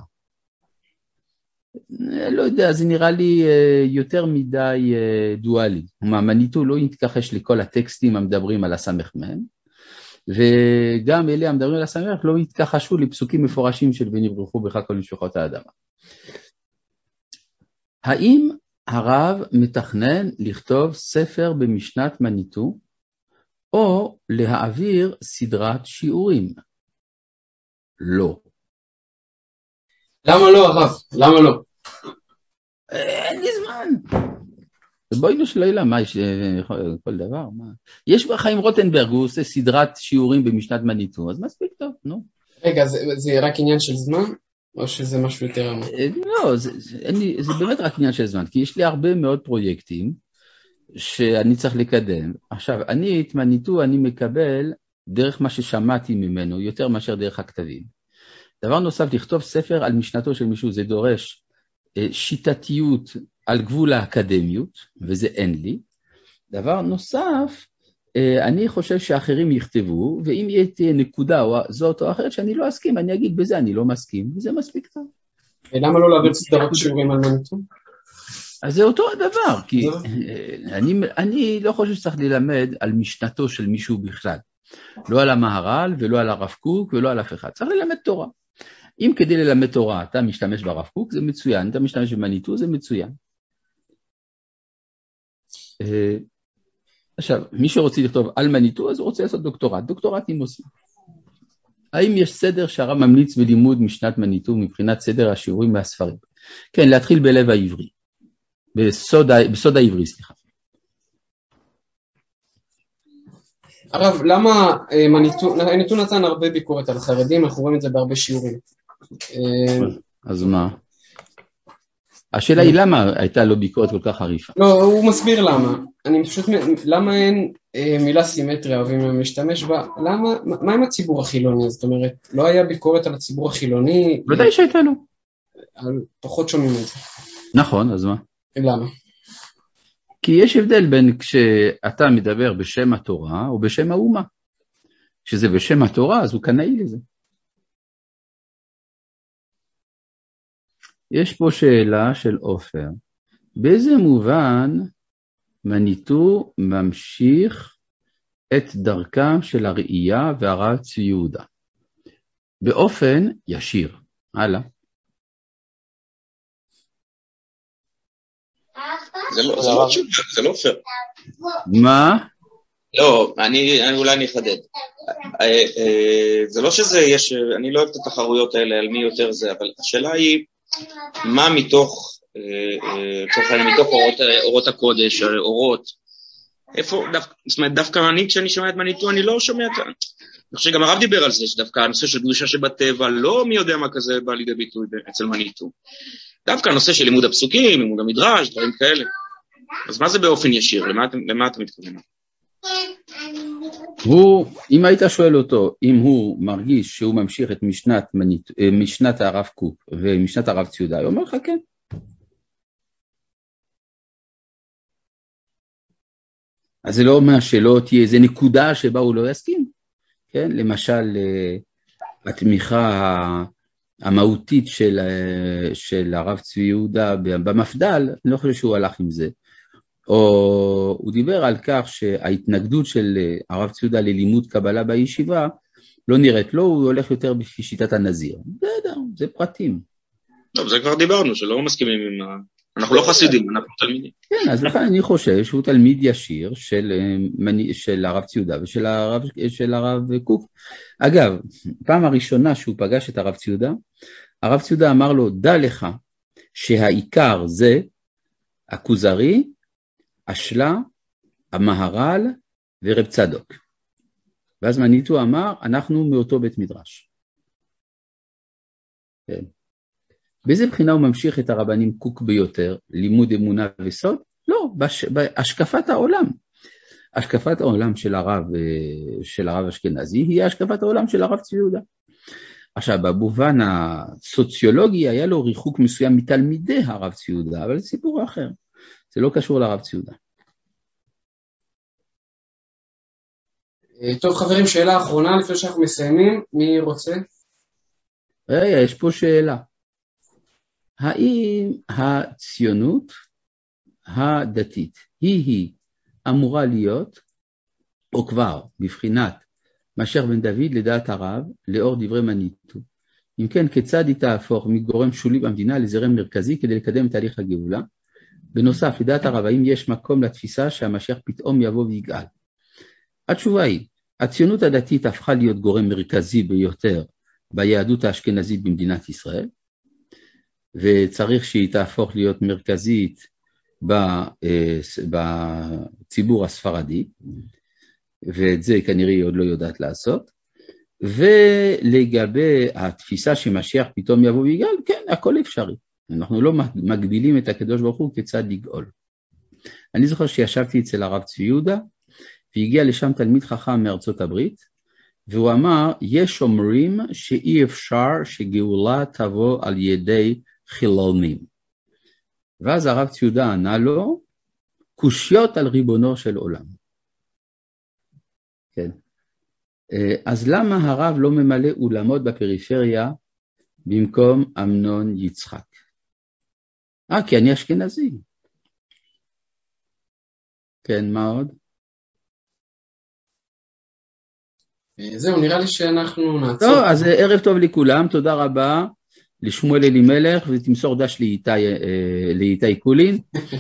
לא יודע, זה נראה לי יותר מדי דואלי. מניטו לא יתכחש לכל הטקסטים המדברים על הסמ"ם, וגם אלה המדברים על הסמ"ם לא יתכחשו לפסוקים מפורשים של ונברחו בך כל נשמות האדמה. האם הרב מתכנן לכתוב ספר במשנת מניטו, או להעביר סדרת שיעורים? לא. למה לא, הרב? למה לא? אין לי זמן. בואי נשאלה, מה יש כל דבר? מה? יש בחיים רוטנברג, הוא עושה סדרת שיעורים במשנת מניטו, אז מספיק טוב, נו. רגע, זה רק עניין של זמן? או שזה משהו יותר עמוק? לא, זה באמת רק עניין של זמן, כי יש לי הרבה מאוד פרויקטים שאני צריך לקדם. עכשיו, אני את מניטו אני מקבל דרך מה ששמעתי ממנו, יותר מאשר דרך הכתבים. דבר נוסף, לכתוב ספר על משנתו של מישהו, זה דורש שיטתיות על גבול האקדמיות, וזה אין לי. דבר נוסף, אני חושב שאחרים יכתבו, ואם תהיה נקודה או זאת או אחרת שאני לא אסכים, אני אגיד בזה אני לא מסכים, וזה מספיק טוב. למה לא להעביר סדרת שיעורים על מניטו? אז זה אותו הדבר, כי אני לא חושב שצריך ללמד על משנתו של מישהו בכלל. לא על המהר"ל ולא על הרב קוק ולא על אף אחד. צריך ללמד תורה. אם כדי ללמד תורה אתה משתמש ברב קוק, זה מצוין. אתה משתמש במניטו, זה מצוין. עכשיו, מי שרוצה לכתוב על מניטו, אז הוא רוצה לעשות דוקטורט. דוקטורטים עושים. האם יש סדר שהרב ממליץ בלימוד משנת מניטו מבחינת סדר השיעורים מהספרים? כן, להתחיל בלב העברי. בסוד העברי, סליחה. הרב, למה מניטו נתן הרבה ביקורת על חרדים, אנחנו רואים את זה בהרבה שיעורים. אז מה? השאלה היא למה הייתה לו ביקורת כל כך חריפה? לא, הוא מסביר למה. למה אין מילה סימטריה אוהבים להשתמש בה? מה עם הציבור החילוני? זאת אומרת, לא היה ביקורת על הציבור החילוני? ודאי שהייתה לו. פחות שומעים את זה. נכון, אז מה? למה? כי יש הבדל בין כשאתה מדבר בשם התורה או בשם האומה. כשזה בשם התורה, אז הוא קנאי לזה. יש פה שאלה של עופר. באיזה מובן מניטו ממשיך את דרכם של הראייה והרב צבי יהודה? באופן ישיר. הלאה. זה לא פייר. מה? לא, אולי אני אחדד. זה לא שזה יש, אני לא אוהב את התחרויות האלה על מי יותר זה, אבל השאלה היא, מה מתוך אורות הקודש, אורות, איפה, זאת אומרת, דווקא כשאני שומע את מניטו, אני לא שומע, אני חושב שגם הרב דיבר על זה, שדווקא הנושא של קדושה שבטבע, לא מי יודע מה כזה בא לידי ביטוי אצל מניטו. דווקא הנושא של לימוד הפסוקים, לימוד המדרש, דברים כאלה. אז מה זה באופן ישיר? למה אתה מתכוון? אם היית שואל אותו, אם הוא מרגיש שהוא ממשיך את משנת הרב קוק ומשנת הרב צבי יהודה, הוא אומר לך כן. אז זה לא אומר שלא תהיה איזה נקודה שבה הוא לא יסכים. כן? למשל, התמיכה המהותית של הרב צבי יהודה במפדל, אני לא חושב שהוא הלך עם זה. או הוא דיבר על כך שההתנגדות של הרב צבי יהודה ללימוד קבלה בישיבה לא נראית לו, הוא הולך יותר בשיטת הנזיר. זה פרטים. טוב, זה כבר דיברנו, שלא מסכימים עם אנחנו לא חסידים, אנחנו תלמידים. כן, אז לכן אני חושב שהוא תלמיד ישיר של הרב צבי יהודה ושל הרב קוק. אגב, פעם הראשונה שהוא פגש את הרב צבי יהודה, הרב צבי יהודה אמר לו, דע לך שהעיקר זה הכוזרי, השלה, המהר"ל ורב צדוק. ואז מניטו אמר, אנחנו מאותו בית מדרש. כן. באיזה בחינה הוא ממשיך את הרבנים קוק ביותר? לימוד אמונה וסוד? לא, בהשקפת העולם. השקפת העולם של הרב אשכנזי היא השקפת העולם של הרב צבי יהודה. עכשיו, במובן הסוציולוגי היה לו ריחוק מסוים מתלמידי הרב צבי יהודה, אבל זה סיפור אחר. זה לא קשור לרב צבי יהודה. טוב חברים, שאלה אחרונה לפני שאנחנו מסיימים, מי רוצה? יש פה שאלה. האם הציונות הדתית היא אמורה להיות, או כבר בבחינת משיח בן דוד לדעת הרב, לאור דברי מניטו? אם כן, כיצד היא תהפוך מגורם שולי במדינה לזרם מרכזי כדי לקדם את תהליך הגאולה? בנוסף, לדעת הרב, האם יש מקום לתפיסה שהמשיח פתאום יבוא ויגאל? התשובה היא, הציונות הדתית הפכה להיות גורם מרכזי ביותר ביהדות האשכנזית במדינת ישראל, וצריך שהיא תהפוך להיות מרכזית בציבור הספרדי, ואת זה כנראה היא עוד לא יודעת לעשות. ולגבי התפיסה שמשיח פתאום יבוא ויגאל, כן, הכל אפשרי. אנחנו לא מגבילים את הקדוש ברוך הוא כיצד לגאול. אני זוכר שישבתי אצל הרב צבי יהודה, והגיע לשם תלמיד חכם מארצות הברית, והוא אמר, יש אומרים שאי אפשר שגאולה תבוא על ידי חילונים. ואז הרב צבי יהודה ענה לו, קושיות על ריבונו של עולם. כן. אז למה הרב לא ממלא אולמות בפריפריה במקום אמנון יצחק? כי אני אשכנזי. כן, מה עוד? זהו, נראה לי שאנחנו נעצור. טוב, אז ערב טוב לכולם, תודה רבה לשמואל אלימלך, ותמסור דש לאיתי קולין,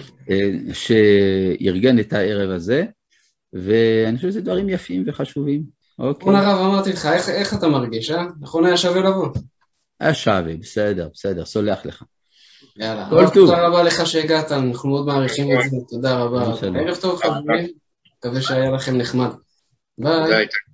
שארגן את הערב הזה, ואני חושב שזה דברים יפים וחשובים. נכון הרב, אמרתי לך, איך אתה מרגיש, נכון היה שווה לבוא? היה שווה, בסדר, סולח לך. יאללה, תודה רבה לך שהגעת, אנחנו מאוד מעריכים את זה, תודה רבה. ערב טוב חברים, מקווה שהיה לכם נחמד. ביי.